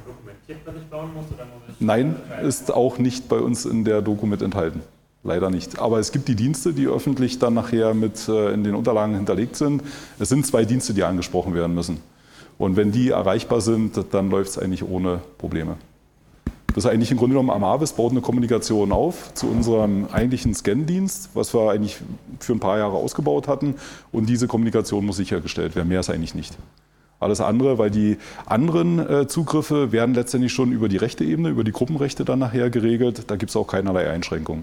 Nein, ist auch nicht bei uns in der Doku mit enthalten. Leider nicht. Aber es gibt die Dienste, die öffentlich dann nachher mit äh, in den Unterlagen hinterlegt sind. Es sind zwei Dienste, die angesprochen werden müssen. Und wenn die erreichbar sind, dann läuft es eigentlich ohne Probleme. Das ist eigentlich im Grunde genommen, Amavis baut eine Kommunikation auf zu unserem eigentlichen Scan-Dienst, was wir eigentlich für ein paar Jahre ausgebaut hatten. Und diese Kommunikation muss sichergestellt werden. Mehr ist eigentlich nicht. Alles andere, weil die anderen äh, Zugriffe werden letztendlich schon über die rechte Ebene, über die Gruppenrechte dann nachher geregelt. Da gibt es auch keinerlei Einschränkungen.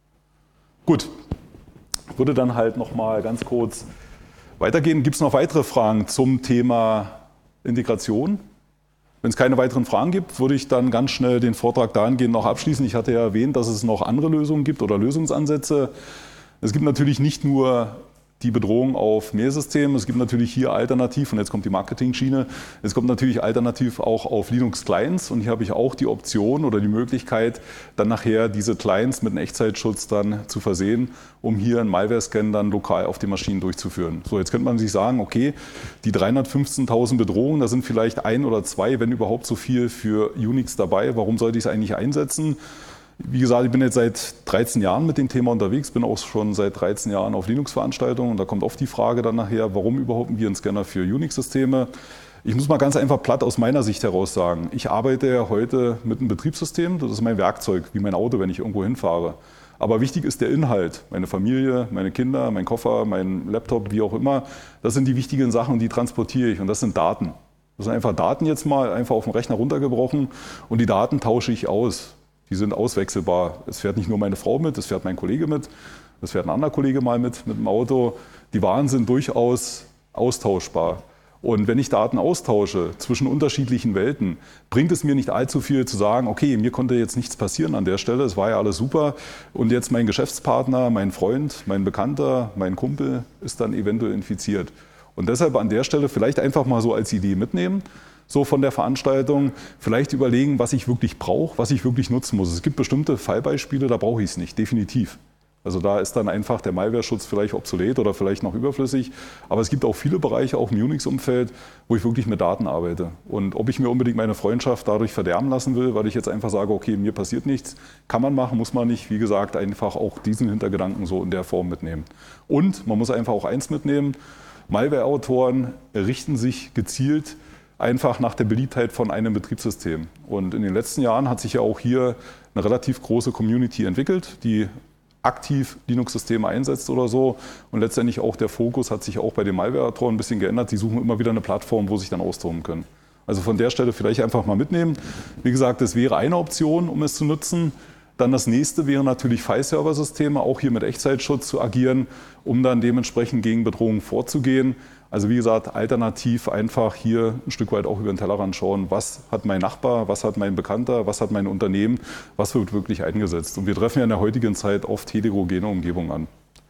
Gut, würde dann halt noch mal ganz kurz weitergehen. Gibt es noch weitere Fragen zum Thema Integration? Wenn es keine weiteren Fragen gibt, würde ich dann ganz schnell den Vortrag dahingehend noch abschließen. Ich hatte ja erwähnt, dass es noch andere Lösungen gibt oder Lösungsansätze. Es gibt natürlich nicht nur die Bedrohung auf Mehrsystemen, es gibt natürlich hier alternativ, und jetzt kommt die Marketing-Schiene, es kommt natürlich alternativ auch auf Linux-Clients, und hier habe ich auch die Option oder die Möglichkeit, dann nachher diese Clients mit einem Echtzeitschutz dann zu versehen, um hier einen Malware-Scan dann lokal auf den Maschinen durchzuführen. So, jetzt könnte man sich sagen, okay, die dreihundertfünfzehntausend Bedrohungen, da sind vielleicht ein oder zwei, wenn überhaupt so viel für Unix dabei, warum sollte ich es eigentlich einsetzen? Wie gesagt, ich bin jetzt seit dreizehn Jahren mit dem Thema unterwegs, bin auch schon seit dreizehn Jahren auf Linux-Veranstaltungen, und da kommt oft die Frage dann nachher, warum überhaupt ein Virenscanner für Unix-Systeme? Ich muss mal ganz einfach platt aus meiner Sicht heraus sagen, ich arbeite ja heute mit einem Betriebssystem, das ist mein Werkzeug, wie mein Auto, wenn ich irgendwo hinfahre. Aber wichtig ist der Inhalt, meine Familie, meine Kinder, mein Koffer, mein Laptop, wie auch immer. Das sind die wichtigen Sachen, die transportiere ich, und das sind Daten. Das sind einfach Daten jetzt mal einfach auf den Rechner runtergebrochen, und die Daten tausche ich aus. Die sind auswechselbar. Es fährt nicht nur meine Frau mit, es fährt mein Kollege mit, es fährt ein anderer Kollege mal mit, mit dem Auto. Die Waren sind durchaus austauschbar. Und wenn ich Daten austausche zwischen unterschiedlichen Welten, bringt es mir nicht allzu viel zu sagen, okay, mir konnte jetzt nichts passieren an der Stelle, es war ja alles super. Und jetzt mein Geschäftspartner, mein Freund, mein Bekannter, mein Kumpel ist dann eventuell infiziert. Und deshalb an der Stelle vielleicht einfach mal so als Idee mitnehmen. So von der Veranstaltung, vielleicht überlegen, was ich wirklich brauche, was ich wirklich nutzen muss. Es gibt bestimmte Fallbeispiele, da brauche ich es nicht, definitiv. Also da ist dann einfach der Malware-Schutz vielleicht obsolet oder vielleicht noch überflüssig. Aber es gibt auch viele Bereiche, auch im Unix-Umfeld, wo ich wirklich mit Daten arbeite. Und ob ich mir unbedingt meine Freundschaft dadurch verderben lassen will, weil ich jetzt einfach sage, okay, mir passiert nichts, kann man machen, muss man nicht. Wie gesagt, einfach auch diesen Hintergedanken so in der Form mitnehmen. Und man muss einfach auch eins mitnehmen, Malware-Autoren richten sich gezielt einfach nach der Beliebtheit von einem Betriebssystem. Und in den letzten Jahren hat sich ja auch hier eine relativ große Community entwickelt, die aktiv Linux-Systeme einsetzt oder so. Und letztendlich auch der Fokus hat sich auch bei den Malware-Autoren ein bisschen geändert. Die suchen immer wieder eine Plattform, wo sie sich dann austoben können. Also von der Stelle vielleicht einfach mal mitnehmen. Wie gesagt, das wäre eine Option, um es zu nutzen. Dann das nächste wäre natürlich File-Server-Systeme, auch hier mit Echtzeitschutz zu agieren, um dann dementsprechend gegen Bedrohungen vorzugehen. Also wie gesagt, alternativ einfach hier ein Stück weit auch über den Tellerrand schauen, was hat mein Nachbar, was hat mein Bekannter, was hat mein Unternehmen, was wird wirklich eingesetzt. Und wir treffen ja in der heutigen Zeit oft heterogene Umgebungen an.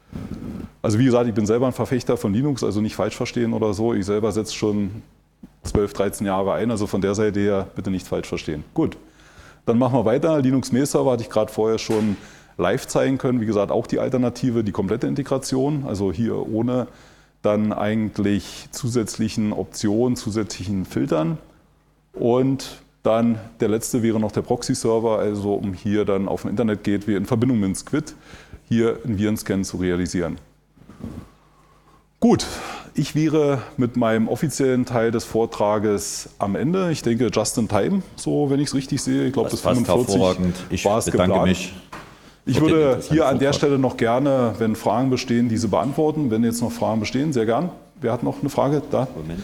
Also wie gesagt, ich bin selber ein Verfechter von Linux, also nicht falsch verstehen oder so. Ich selber setze schon zwölf, dreizehn Jahre ein, also von der Seite her bitte nicht falsch verstehen. Gut, dann machen wir weiter. Linux Mail-Server hatte ich gerade vorher schon live zeigen können. Wie gesagt, auch die Alternative, die komplette Integration, also hier ohne dann eigentlich zusätzlichen Optionen, zusätzlichen Filtern. Und dann der letzte wäre noch der Proxy-Server, also um hier dann auf dem Internet-Gateway in Verbindung mit Squid hier einen Virenscan zu realisieren. Gut, ich wäre mit meinem offiziellen Teil des Vortrages am Ende. Ich denke just in time, so wenn ich es richtig sehe. Ich glaube, bis fünfundvierzig ich war es bedanke geplant. mich. Ich würde hier an der Stelle noch gerne, wenn Fragen bestehen, diese beantworten. Wenn jetzt noch Fragen bestehen, sehr gern. Wer hat noch eine Frage? Da. Moment.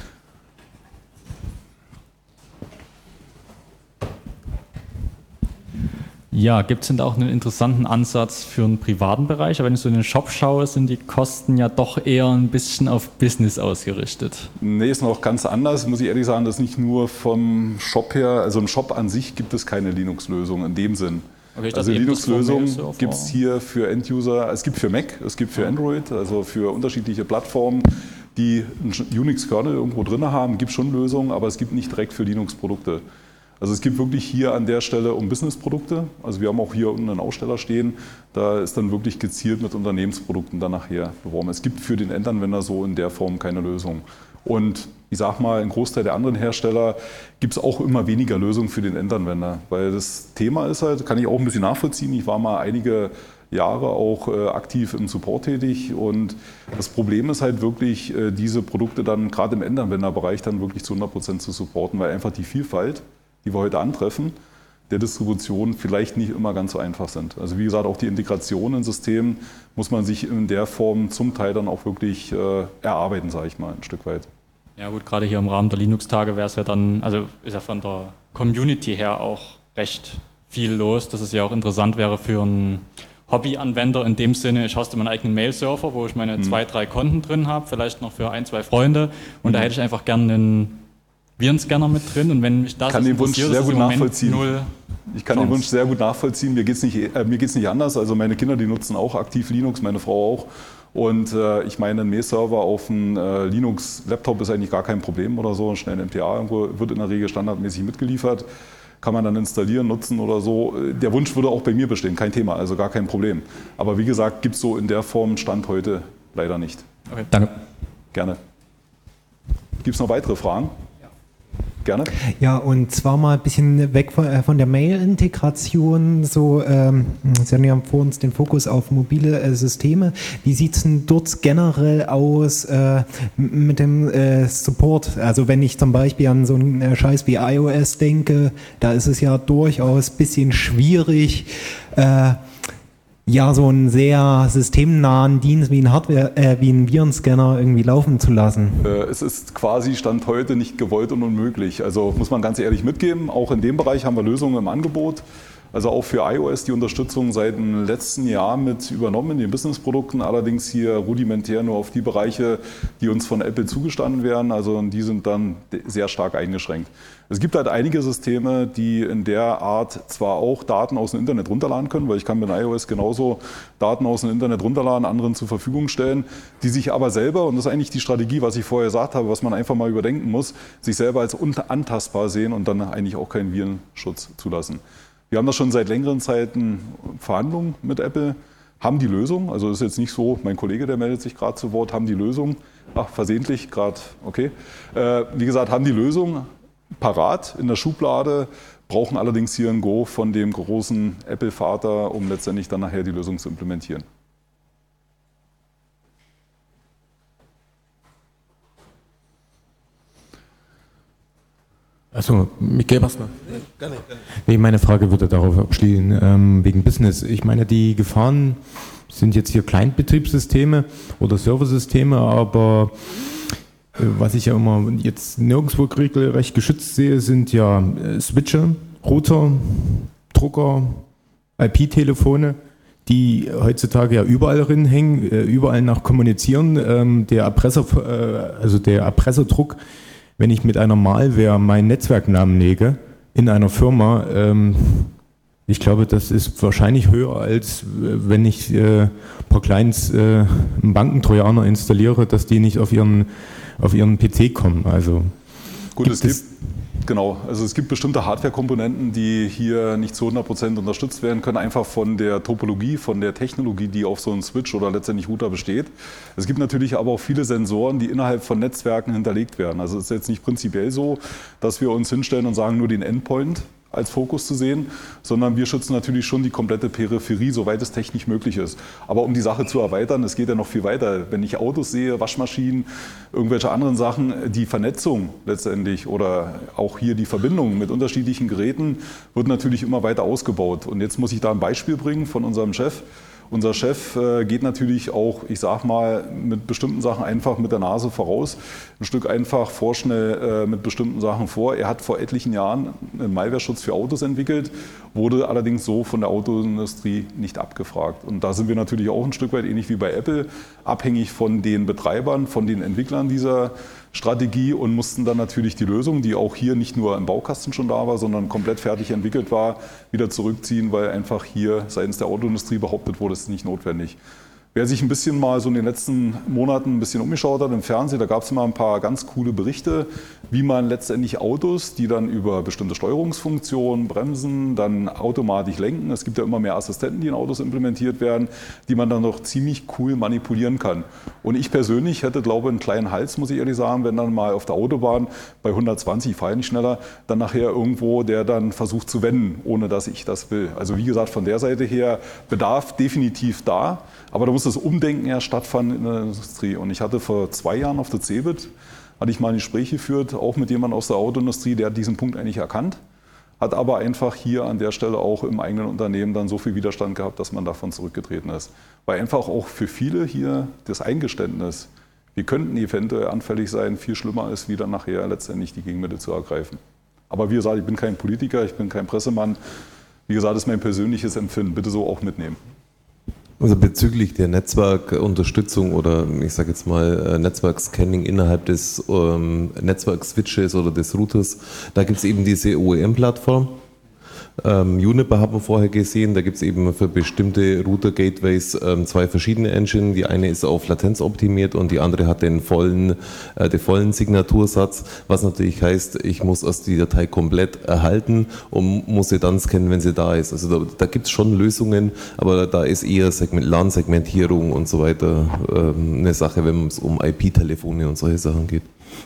Ja, gibt es denn da auch einen interessanten Ansatz für einen privaten Bereich? Aber wenn ich so in den Shop schaue, sind die Kosten ja doch eher ein bisschen auf Business ausgerichtet. Nee, ist noch ganz anders. Muss ich ehrlich sagen, das ist nicht nur vom Shop her. Also im Shop an sich gibt es keine Linux-Lösung in dem Sinn. Okay, also Linux-Lösungen gibt es hier für End-User, es gibt für Mac, es gibt für Android, also für unterschiedliche Plattformen. die einen Unix-Kernel irgendwo drin haben, gibt schon Lösungen, aber es gibt nicht direkt für Linux-Produkte. Also es gibt wirklich hier an der Stelle um Business-Produkte. Also wir haben auch hier unten einen Aussteller stehen, da ist dann wirklich gezielt mit Unternehmensprodukten dann nachher beworben. Es gibt für den Endanwender so in der Form keine Lösung. Und ich sag mal, ein Großteil der anderen Hersteller gibt es auch immer weniger Lösungen für den Endanwender. Weil das Thema ist halt, kann ich auch ein bisschen nachvollziehen, ich war mal einige Jahre auch äh, aktiv im Support tätig und das Problem ist halt wirklich, äh, diese Produkte dann gerade im Endanwenderbereich dann wirklich zu hundert Prozent zu supporten, weil einfach die Vielfalt, die wir heute antreffen, der Distribution vielleicht nicht immer ganz so einfach sind. Also wie gesagt, auch die Integration in Systemen muss man sich in der Form zum Teil dann auch wirklich äh, erarbeiten, sage ich mal, ein Stück weit. Ja gut, gerade hier im Rahmen der Linux-Tage wäre es ja dann, also ist ja von der Community her auch recht viel los, dass es ja auch interessant wäre für einen Hobbyanwender in dem Sinne, ich hoste meinen eigenen Mail-Server, wo ich meine mhm. zwei, drei Konten drin habe, vielleicht noch für ein, zwei Freunde und mhm. da hätte ich einfach gerne einen Virenscanner mit drin und wenn mich das kann den Wunsch sehr gut nachvollziehen. Null ich kann Chance. den Wunsch sehr gut nachvollziehen. Mir geht es nicht, äh, mir geht's nicht anders. Also meine Kinder, die nutzen auch aktiv Linux, meine Frau auch. Und äh, ich meine, ein Mail-Server auf einem äh, Linux-Laptop ist eigentlich gar kein Problem oder so. Schnell ein M T A irgendwo wird in der Regel standardmäßig mitgeliefert. Kann man dann installieren, nutzen oder so. Der Wunsch würde auch bei mir bestehen, kein Thema, also gar kein Problem. Aber wie gesagt, gibt es so in der Form Stand heute leider nicht. Okay, danke. Gerne. Gibt es noch weitere Fragen? Gerne. Ja, und zwar mal ein bisschen weg von, äh, von der Mail-Integration. So, ähm, Sie haben ja vor uns den Fokus auf mobile äh, Systeme. Wie sieht es denn dort generell aus äh, mit dem äh, Support? Also wenn ich zum Beispiel an so einen äh, Scheiß wie iOS denke, da ist es ja durchaus ein bisschen schwierig, äh, ja, so einen sehr systemnahen Dienst wie ein Hardware, äh, wie ein Virenscanner irgendwie laufen zu lassen. Äh, es ist quasi Stand heute nicht gewollt und unmöglich. Also muss man ganz ehrlich mitgeben, auch in dem Bereich haben wir Lösungen im Angebot. Also auch für iOS die Unterstützung seit dem letzten Jahr mit übernommen in den Businessprodukten, allerdings hier rudimentär nur auf die Bereiche, die uns von Apple zugestanden werden. Also die sind dann sehr stark eingeschränkt. Es gibt halt einige Systeme, die in der Art zwar auch Daten aus dem Internet runterladen können, weil ich kann mit iOS genauso Daten aus dem Internet runterladen, anderen zur Verfügung stellen, die sich aber selber, und das ist eigentlich die Strategie, was ich vorher gesagt habe, was man einfach mal überdenken muss, sich selber als unantastbar sehen und dann eigentlich auch keinen Virenschutz zulassen. Wir haben da schon seit längeren Zeiten Verhandlungen mit Apple, haben die Lösung, also ist jetzt nicht so, mein Kollege, der meldet sich gerade zu Wort, haben die Lösung, ach, versehentlich gerade, okay, äh, wie gesagt, haben die Lösung parat in der Schublade, brauchen allerdings hier ein Go von dem großen Apple-Vater, um letztendlich dann nachher die Lösung zu implementieren. Also, Michael Bastner. Gerne, gerne. Nee, meine Frage würde darauf abschließen, ähm, wegen Business. Ich meine, die Gefahren sind jetzt hier Kleinbetriebssysteme oder Serversysteme, aber äh, was ich ja immer jetzt nirgendwo regelrecht geschützt sehe, sind ja äh, Switche, Router, Drucker, I P-Telefone, die heutzutage ja überall drin hängen, äh, überall nach kommunizieren. Ähm, der Erpresser, äh, also der Erpresserdruck, wenn ich mit einer Malware meinen Netzwerknamen lege in einer Firma, ähm, ich glaube, das ist wahrscheinlich höher, als wenn ich äh, ein paar Clients, äh, einen Bankentrojaner installiere, dass die nicht auf ihren, auf ihren P C kommen. Also, Gut, es gibt, genau, also es gibt bestimmte Hardware-Komponenten, die hier nicht zu hundert Prozent unterstützt werden können, einfach von der Topologie, von der Technologie, die auf so einem Switch oder letztendlich Router besteht. Es gibt natürlich aber auch viele Sensoren, die innerhalb von Netzwerken hinterlegt werden. Also es ist jetzt nicht prinzipiell so, dass wir uns hinstellen und sagen, nur den Endpoint als Fokus zu sehen, sondern wir schützen natürlich schon die komplette Peripherie, soweit es technisch möglich ist. Aber um die Sache zu erweitern, es geht ja noch viel weiter. Wenn ich Autos sehe, Waschmaschinen, irgendwelche anderen Sachen, die Vernetzung letztendlich oder auch hier die Verbindung mit unterschiedlichen Geräten wird natürlich immer weiter ausgebaut. Und jetzt muss ich da ein Beispiel bringen von unserem Chef. Unser Chef äh, geht natürlich auch, ich sag mal, mit bestimmten Sachen einfach mit der Nase voraus, ein Stück einfach vorschnell äh, mit bestimmten Sachen vor. Er hat vor etlichen Jahren einen Malwareschutz für Autos entwickelt, wurde allerdings so von der Autoindustrie nicht abgefragt. Und da sind wir natürlich auch ein Stück weit, ähnlich wie bei Apple, abhängig von den Betreibern, von den Entwicklern dieser Strategie und mussten dann natürlich die Lösung, die auch hier nicht nur im Baukasten schon da war, sondern komplett fertig entwickelt war, wieder zurückziehen, weil einfach hier seitens der Autoindustrie behauptet wurde, es ist nicht notwendig. Wer sich ein bisschen mal so in den letzten Monaten ein bisschen umgeschaut hat im Fernsehen, da gab es immer ein paar ganz coole Berichte, wie man letztendlich Autos, die dann über bestimmte Steuerungsfunktionen, Bremsen, dann automatisch lenken. Es gibt ja immer mehr Assistenten, die in Autos implementiert werden, die man dann noch ziemlich cool manipulieren kann. Und ich persönlich hätte, glaube ich, einen kleinen Hals, muss ich ehrlich sagen, wenn dann mal auf der Autobahn bei hundertzwanzig, ich fahre nicht schneller, dann nachher irgendwo der dann versucht zu wenden, ohne dass ich das will. Also wie gesagt, von der Seite her Bedarf definitiv da. Aber da muss das Umdenken ja stattfinden in der Industrie. Und ich hatte vor zwei Jahren auf der CeBIT, hatte ich mal ein Gespräch geführt, auch mit jemandem aus der Autoindustrie, der hat diesen Punkt eigentlich erkannt, hat aber einfach hier an der Stelle auch im eigenen Unternehmen dann so viel Widerstand gehabt, dass man davon zurückgetreten ist. Weil einfach auch für viele hier das Eingeständnis, wir könnten eventuell anfällig sein, viel schlimmer ist, wie dann nachher letztendlich die Gegenmittel zu ergreifen. Aber wie gesagt, ich bin kein Politiker, ich bin kein Pressemann. Wie gesagt, das ist mein persönliches Empfinden. Bitte so auch mitnehmen. Also bezüglich der Netzwerkunterstützung oder ich sage jetzt mal Netzwerkscanning innerhalb des ähm, Netzwerkswitches oder des Routers, da gibt es eben diese O E M-Plattform. Ähm, Juniper haben wir vorher gesehen, da gibt es eben für bestimmte Router-Gateways ähm, zwei verschiedene Engine. Die eine ist auf Latenz optimiert und die andere hat den vollen, äh, den vollen Signatursatz, was natürlich heißt, ich muss erst die Datei komplett erhalten und muss sie dann scannen, wenn sie da ist. Also da, da gibt es schon Lösungen, aber da ist eher Segment, LAN-Segmentierung und so weiter ähm, eine Sache, wenn es um I P-Telefone und solche Sachen geht.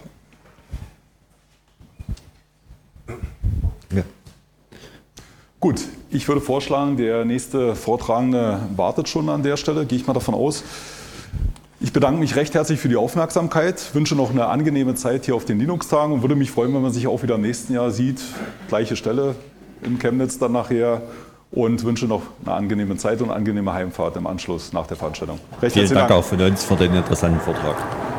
Ja. Gut, ich würde vorschlagen, der nächste Vortragende wartet schon an der Stelle, gehe ich mal davon aus. Ich bedanke mich recht herzlich für die Aufmerksamkeit, wünsche noch eine angenehme Zeit hier auf den Linux-Tagen und würde mich freuen, wenn man sich auch wieder im nächsten Jahr sieht. Gleiche Stelle in Chemnitz dann nachher und wünsche noch eine angenehme Zeit und eine angenehme Heimfahrt im Anschluss nach der Veranstaltung. Recht Vielen Dank Dank auch von uns für den interessanten Vortrag.